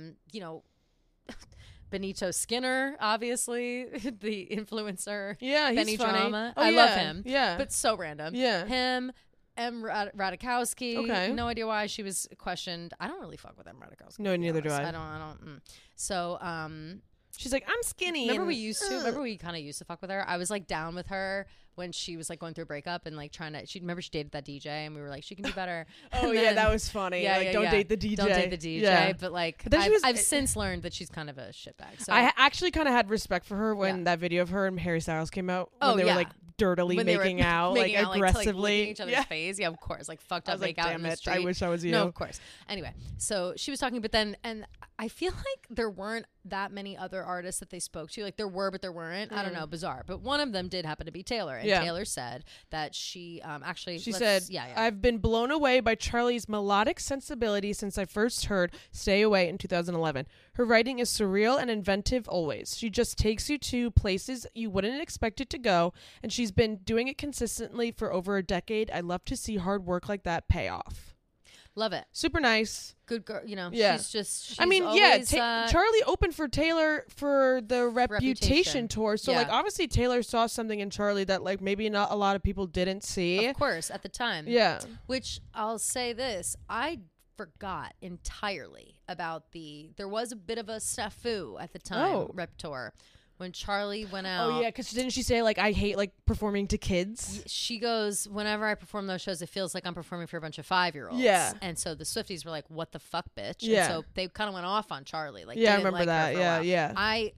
[SPEAKER 2] Benito Skinner, obviously, the influencer.
[SPEAKER 1] Yeah, he's
[SPEAKER 2] Benny
[SPEAKER 1] funny.
[SPEAKER 2] Drama.
[SPEAKER 1] Oh,
[SPEAKER 2] I
[SPEAKER 1] yeah.
[SPEAKER 2] love him.
[SPEAKER 1] Yeah.
[SPEAKER 2] But so random.
[SPEAKER 1] Yeah.
[SPEAKER 2] Him, M. Radikowski.
[SPEAKER 1] Okay.
[SPEAKER 2] No idea why she was questioned. I don't really fuck with M. Radikowski.
[SPEAKER 1] No,
[SPEAKER 2] to be
[SPEAKER 1] neither do
[SPEAKER 2] honest.
[SPEAKER 1] I.
[SPEAKER 2] I don't. So,
[SPEAKER 1] She's like, I'm skinny.
[SPEAKER 2] remember
[SPEAKER 1] and,
[SPEAKER 2] we kind of used to fuck with her. I was like down with her when she was like going through a breakup and like trying to. She dated that DJ, and we were like, she can do better.
[SPEAKER 1] Oh
[SPEAKER 2] And
[SPEAKER 1] yeah,
[SPEAKER 2] then-
[SPEAKER 1] that was funny.
[SPEAKER 2] Yeah,
[SPEAKER 1] like,
[SPEAKER 2] yeah,
[SPEAKER 1] don't
[SPEAKER 2] yeah.
[SPEAKER 1] date the DJ.
[SPEAKER 2] Don't date the DJ.
[SPEAKER 1] Yeah.
[SPEAKER 2] But like,
[SPEAKER 1] But then she was-
[SPEAKER 2] I've since learned that she's kind of a shitbag. So
[SPEAKER 1] I actually kind of had respect for her when
[SPEAKER 2] Yeah.
[SPEAKER 1] that video of her and Harry Styles came out. When
[SPEAKER 2] Oh,
[SPEAKER 1] they
[SPEAKER 2] yeah.
[SPEAKER 1] were like dirtily
[SPEAKER 2] when they were
[SPEAKER 1] making out,
[SPEAKER 2] making
[SPEAKER 1] like
[SPEAKER 2] out,
[SPEAKER 1] aggressively.
[SPEAKER 2] licking each other's
[SPEAKER 1] yeah.
[SPEAKER 2] face. Yeah, of course. Like fucked
[SPEAKER 1] I
[SPEAKER 2] up
[SPEAKER 1] was like,
[SPEAKER 2] make out
[SPEAKER 1] damn
[SPEAKER 2] in the
[SPEAKER 1] it.
[SPEAKER 2] street.
[SPEAKER 1] I wish I was you.
[SPEAKER 2] No, of course. Anyway, so she was talking, but then, and I feel like there weren't that many other artists that they spoke to. Like there were, but there weren't. I don't know, bizarre. But one of them did happen to be Taylor. And Taylor said that she
[SPEAKER 1] She said, I've been blown away by Charli's melodic sensibility since I first heard Stay Away in 2011. Her writing is surreal and inventive always. She just takes you to places you wouldn't expect it to go, and she's been doing it consistently for over a decade. I love to see hard work like that pay off.
[SPEAKER 2] Love it.
[SPEAKER 1] Super nice.
[SPEAKER 2] Good girl. You know,
[SPEAKER 1] yeah.
[SPEAKER 2] she's
[SPEAKER 1] I mean,
[SPEAKER 2] always,
[SPEAKER 1] Charli opened for Taylor for the Reputation tour. So, like, obviously Taylor saw something in Charli that, like, maybe not a lot of people didn't see.
[SPEAKER 2] Of course, at the time.
[SPEAKER 1] Yeah.
[SPEAKER 2] Which, I'll say this. I forgot entirely about there was a bit of a snafu at the time, Rep Tour. When Charli went out.
[SPEAKER 1] Oh, yeah, because didn't she say, like, I hate, like, performing to kids?
[SPEAKER 2] She goes, whenever I perform those shows, it feels like I'm performing for a bunch of 5-year-olds.
[SPEAKER 1] Yeah.
[SPEAKER 2] And so the Swifties were like, what the fuck, bitch?
[SPEAKER 1] Yeah.
[SPEAKER 2] And so they kind of went off on Charli. Like,
[SPEAKER 1] yeah, I
[SPEAKER 2] her
[SPEAKER 1] remember that. Yeah.
[SPEAKER 2] I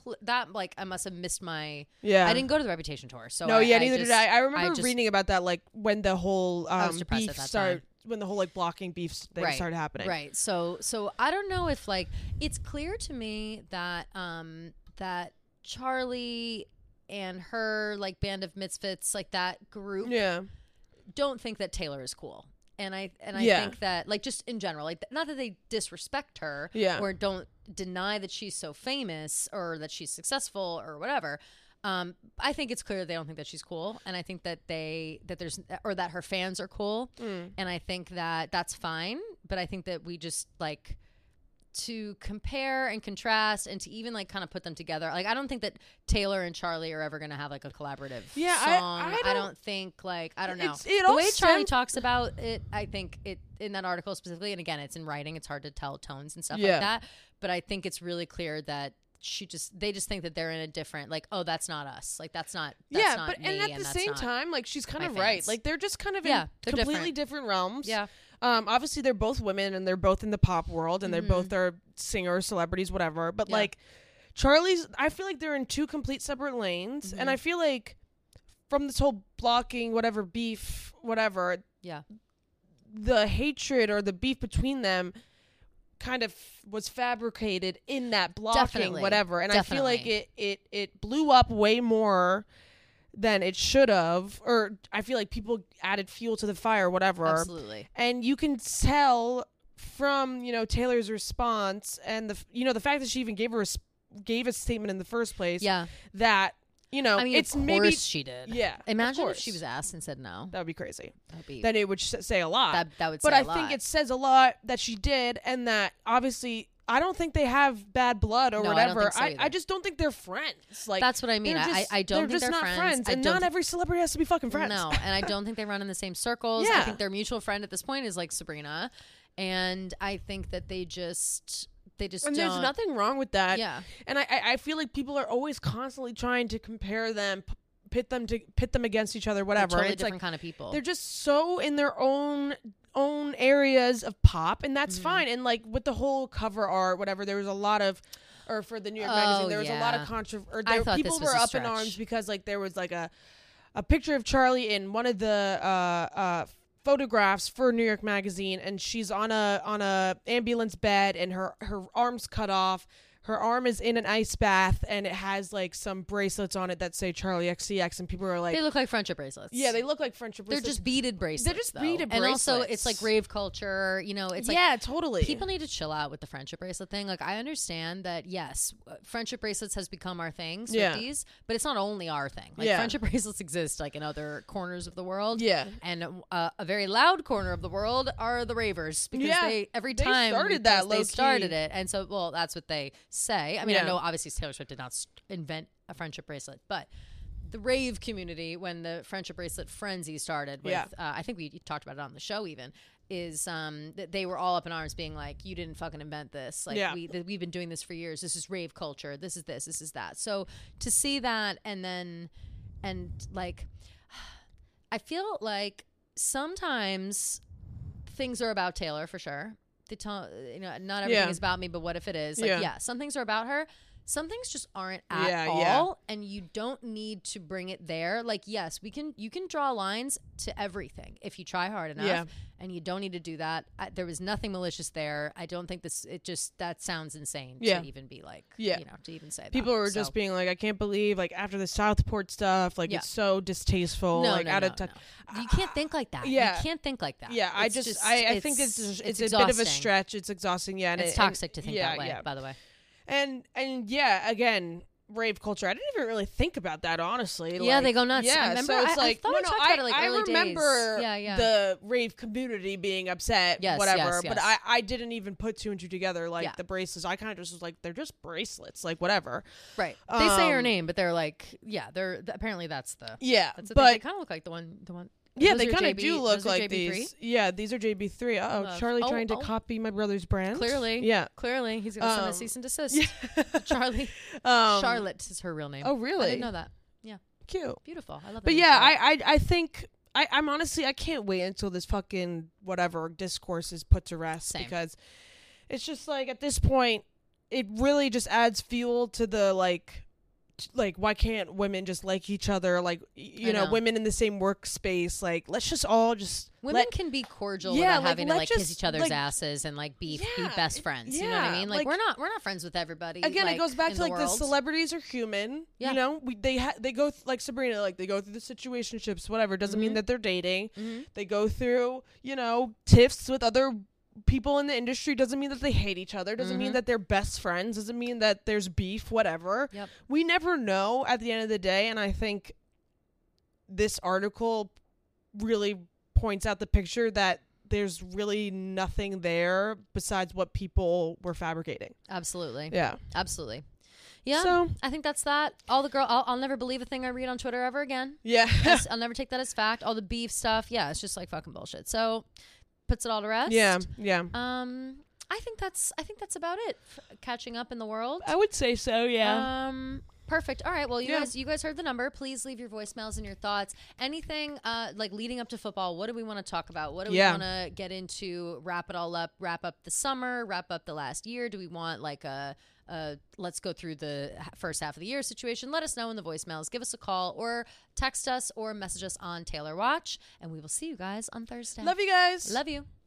[SPEAKER 2] must have missed my...
[SPEAKER 1] Yeah.
[SPEAKER 2] I didn't go to the Reputation tour. So
[SPEAKER 1] no, neither did I. I remember reading about that, like, when the whole beef started... When the whole, like, blocking beef thing started happening.
[SPEAKER 2] Right. So I don't know if, like... It's clear to me that that Charli and her, like, band of misfits, like that group, don't think that Taylor is cool. And I think that, like, just in general, like, not that they disrespect her or don't deny that she's so famous or that she's successful or whatever. I think it's clear they don't think that she's cool, and I think that that her fans are cool, and I think that that's fine. But I think that we just, like, to compare and contrast and to even, like, kind of put them together. Like, I don't think that Taylor and Charli are ever going to have, like, a collaborative song. I don't think, like, I don't know. The way Charli talks about it, I think it in that article specifically, and again, it's in writing, it's hard to tell tones and stuff like that. But I think it's really clear that they just think that they're in a different, like, oh, that's not us. Like, that's not me,
[SPEAKER 1] and at the same time, like, she's kind of right. Like, they're just kind of in completely different realms.
[SPEAKER 2] Yeah.
[SPEAKER 1] Obviously they're both women and they're both in the pop world and they're both are singers, celebrities, whatever. But like Charli's, I feel like they're in two complete separate lanes. And I feel like from this whole blocking, whatever, beef, whatever. Yeah. The hatred or the beef between them kind of was fabricated in that blocking, whatever. And I feel like it blew up way more than it should have, or I feel like people added fuel to the fire, whatever.
[SPEAKER 2] Absolutely.
[SPEAKER 1] And you can tell from, Taylor's response and the fact that she even gave a statement in the first place. Yeah. That, I mean,
[SPEAKER 2] it's
[SPEAKER 1] of course
[SPEAKER 2] maybe she did.
[SPEAKER 1] Yeah.
[SPEAKER 2] Imagine if she was asked and said no.
[SPEAKER 1] That would be crazy. Then it would say a lot.
[SPEAKER 2] That would say a lot.
[SPEAKER 1] But I think it says a lot that she did, and that obviously I don't think they have bad blood or whatever.
[SPEAKER 2] I don't think so
[SPEAKER 1] I just don't think they're friends. Like,
[SPEAKER 2] that's what I mean. I don't think they're
[SPEAKER 1] not friends. And not every celebrity has to be fucking friends.
[SPEAKER 2] No, and I don't think they run in the same circles. I think their mutual friend at this point is, like, Sabrina, and I think that they just and
[SPEAKER 1] there's nothing wrong with that. Yeah, and I feel like people are always constantly trying to compare them, pit them against each other, whatever.
[SPEAKER 2] They're totally different kind of people.
[SPEAKER 1] They're just so in their own areas of pop, and that's fine. And, like, with the whole cover art, whatever, there was a lot of, or for the New York Magazine, there was a lot of controversy. People were up in arms because, like, there was, like, a picture of Charli in one of the photographs for New York Magazine, and she's on a ambulance bed, and her arm's cut off. Her arm is in an ice bath, and it has, like, some bracelets on it that say Charli XCX, and people are like...
[SPEAKER 2] They look like friendship bracelets.
[SPEAKER 1] Yeah, they look like friendship bracelets.
[SPEAKER 2] They're just beaded bracelets.
[SPEAKER 1] They're just beaded bracelets.
[SPEAKER 2] And also, it's, like, rave culture, it's like...
[SPEAKER 1] Yeah, totally.
[SPEAKER 2] People need to chill out with the friendship bracelet thing. Like, I understand that, yes, friendship bracelets has become our thing, Swifties, but it's not only our thing. Like, friendship bracelets exist, like, in other corners of the world. Yeah. And a very loud corner of the world are the ravers, because they started it. And so, well, that's what they say. I mean, I know obviously Taylor Swift did not invent a friendship bracelet, but the rave community, when the friendship bracelet frenzy started with, I think we talked about it on the show even, is they were all up in arms being like, you didn't fucking invent this. Like, we've been doing this for years. This is rave culture. This is this is that. So to see that, and like, I feel like sometimes things are about Taylor for sure. Not everything is about me, but what if it is? Like, some things are about her. some things just aren't at
[SPEAKER 1] Yeah,
[SPEAKER 2] all,
[SPEAKER 1] yeah.
[SPEAKER 2] and you don't need to bring it there. Like, yes, you can draw lines to everything if you try hard enough.
[SPEAKER 1] Yeah.
[SPEAKER 2] And you don't need to do that. There was nothing malicious there. I don't think that sounds insane
[SPEAKER 1] Yeah.
[SPEAKER 2] to even be like,
[SPEAKER 1] Yeah.
[SPEAKER 2] to even say that.
[SPEAKER 1] People were
[SPEAKER 2] So,
[SPEAKER 1] just being like, I can't believe, like, after the Southport stuff, like,
[SPEAKER 2] Yeah.
[SPEAKER 1] it's so distasteful,
[SPEAKER 2] no,
[SPEAKER 1] like,
[SPEAKER 2] no,
[SPEAKER 1] out
[SPEAKER 2] no,
[SPEAKER 1] of touch.
[SPEAKER 2] no. You can't think like that.
[SPEAKER 1] Yeah.
[SPEAKER 2] You can't think like that.
[SPEAKER 1] Yeah, I think it's a bit of a
[SPEAKER 2] exhausting.
[SPEAKER 1] stretch. It's exhausting. Yeah. And
[SPEAKER 2] It's toxic to think that way, by the way.
[SPEAKER 1] And yeah, again, rave culture. I didn't even really think about that, honestly.
[SPEAKER 2] Yeah,
[SPEAKER 1] Like,
[SPEAKER 2] they go nuts.
[SPEAKER 1] Yeah,
[SPEAKER 2] I remember,
[SPEAKER 1] so it's
[SPEAKER 2] I
[SPEAKER 1] like,
[SPEAKER 2] thought we talked about it like early days.
[SPEAKER 1] I remember
[SPEAKER 2] Yeah.
[SPEAKER 1] the rave community being upset,
[SPEAKER 2] Yes,
[SPEAKER 1] whatever.
[SPEAKER 2] yes,
[SPEAKER 1] But
[SPEAKER 2] yes.
[SPEAKER 1] I didn't even put two and two together, like
[SPEAKER 2] Yeah.
[SPEAKER 1] the bracelets. I kind of just was like, they're just bracelets, like whatever.
[SPEAKER 2] Right. They say her
[SPEAKER 1] Um,
[SPEAKER 2] name, but they're like, yeah, apparently that's the
[SPEAKER 1] Yeah,
[SPEAKER 2] thing. They
[SPEAKER 1] but
[SPEAKER 2] kind of look like the one.
[SPEAKER 1] yeah,
[SPEAKER 2] those
[SPEAKER 1] they
[SPEAKER 2] are
[SPEAKER 1] kind of
[SPEAKER 2] JB
[SPEAKER 1] do look
[SPEAKER 2] those are
[SPEAKER 1] like
[SPEAKER 2] JB3?
[SPEAKER 1] these. Yeah, these are JB3. Oh,
[SPEAKER 2] Love.
[SPEAKER 1] Charlie
[SPEAKER 2] Oh,
[SPEAKER 1] trying to
[SPEAKER 2] oh.
[SPEAKER 1] copy my brother's brand.
[SPEAKER 2] Clearly.
[SPEAKER 1] Yeah.
[SPEAKER 2] Clearly, he's gonna send a
[SPEAKER 1] Um,
[SPEAKER 2] cease and desist.
[SPEAKER 1] Yeah.
[SPEAKER 2] Charlie.
[SPEAKER 1] Um,
[SPEAKER 2] Charlotte is her real name.
[SPEAKER 1] Oh, really?
[SPEAKER 2] I didn't know that. Yeah.
[SPEAKER 1] Cute.
[SPEAKER 2] Beautiful. I love that.
[SPEAKER 1] But
[SPEAKER 2] name,
[SPEAKER 1] yeah,
[SPEAKER 2] Charlotte.
[SPEAKER 1] I think I'm honestly, I can't wait until this fucking whatever discourse is put to rest.
[SPEAKER 2] Same.
[SPEAKER 1] Because it's just like at this point, it really just adds fuel to the like why can't women just like each other? Like you
[SPEAKER 2] I
[SPEAKER 1] know,
[SPEAKER 2] know.
[SPEAKER 1] women in the same workspace. Like let's just all just
[SPEAKER 2] Women
[SPEAKER 1] let-
[SPEAKER 2] can be cordial
[SPEAKER 1] Yeah,
[SPEAKER 2] without
[SPEAKER 1] like,
[SPEAKER 2] having to
[SPEAKER 1] let
[SPEAKER 2] like kiss
[SPEAKER 1] just,
[SPEAKER 2] each other's
[SPEAKER 1] like-
[SPEAKER 2] asses and like be
[SPEAKER 1] Yeah,
[SPEAKER 2] best friends. You know what I
[SPEAKER 1] yeah,
[SPEAKER 2] mean? Like,
[SPEAKER 1] like-
[SPEAKER 2] we're not friends with everybody.
[SPEAKER 1] Again,
[SPEAKER 2] like,
[SPEAKER 1] it goes back
[SPEAKER 2] in
[SPEAKER 1] to like the
[SPEAKER 2] world.
[SPEAKER 1] celebrities are human.
[SPEAKER 2] Yeah.
[SPEAKER 1] You know, they go like Sabrina, like they go through the situationships, whatever. Doesn't mean
[SPEAKER 2] Mhm.
[SPEAKER 1] that they're dating.
[SPEAKER 2] Mhm.
[SPEAKER 1] They go through, you know, tiffs with other people in the industry. Doesn't mean that they hate each other. Doesn't mean
[SPEAKER 2] Mhm.
[SPEAKER 1] that they're best friends. Doesn't mean that there's beef. Whatever.
[SPEAKER 2] Yep.
[SPEAKER 1] We never know at the end of the day, and I think this article really points out the picture that there's really nothing there besides what people were fabricating.
[SPEAKER 2] Absolutely.
[SPEAKER 1] Yeah.
[SPEAKER 2] Absolutely. Yeah.
[SPEAKER 1] So
[SPEAKER 2] I think that's that. All the girl. I'll never believe a thing I read on Twitter ever again.
[SPEAKER 1] yeah.
[SPEAKER 2] I'll never take that as fact. All the beef stuff. Yeah, it's just like fucking bullshit. So puts it all to rest.
[SPEAKER 1] Yeah. Yeah.
[SPEAKER 2] I think that's about it. Catching up in the world.
[SPEAKER 1] I would say so. Yeah.
[SPEAKER 2] Perfect. All right. Well,
[SPEAKER 1] Yeah.
[SPEAKER 2] you guys heard the number. Please leave your voicemails and your thoughts. Anything like leading up to football. What do we want to talk about? What do we
[SPEAKER 1] Yeah.
[SPEAKER 2] want to get into? Wrap it all up. Wrap up the summer. Wrap up the last year. Do we want like a let's go through the first half of the year situation? Let us know in the voicemails. Give us a call or text us or message us on Taylor Watch, and we will see you guys on Thursday.
[SPEAKER 1] Love you guys.
[SPEAKER 2] Love you.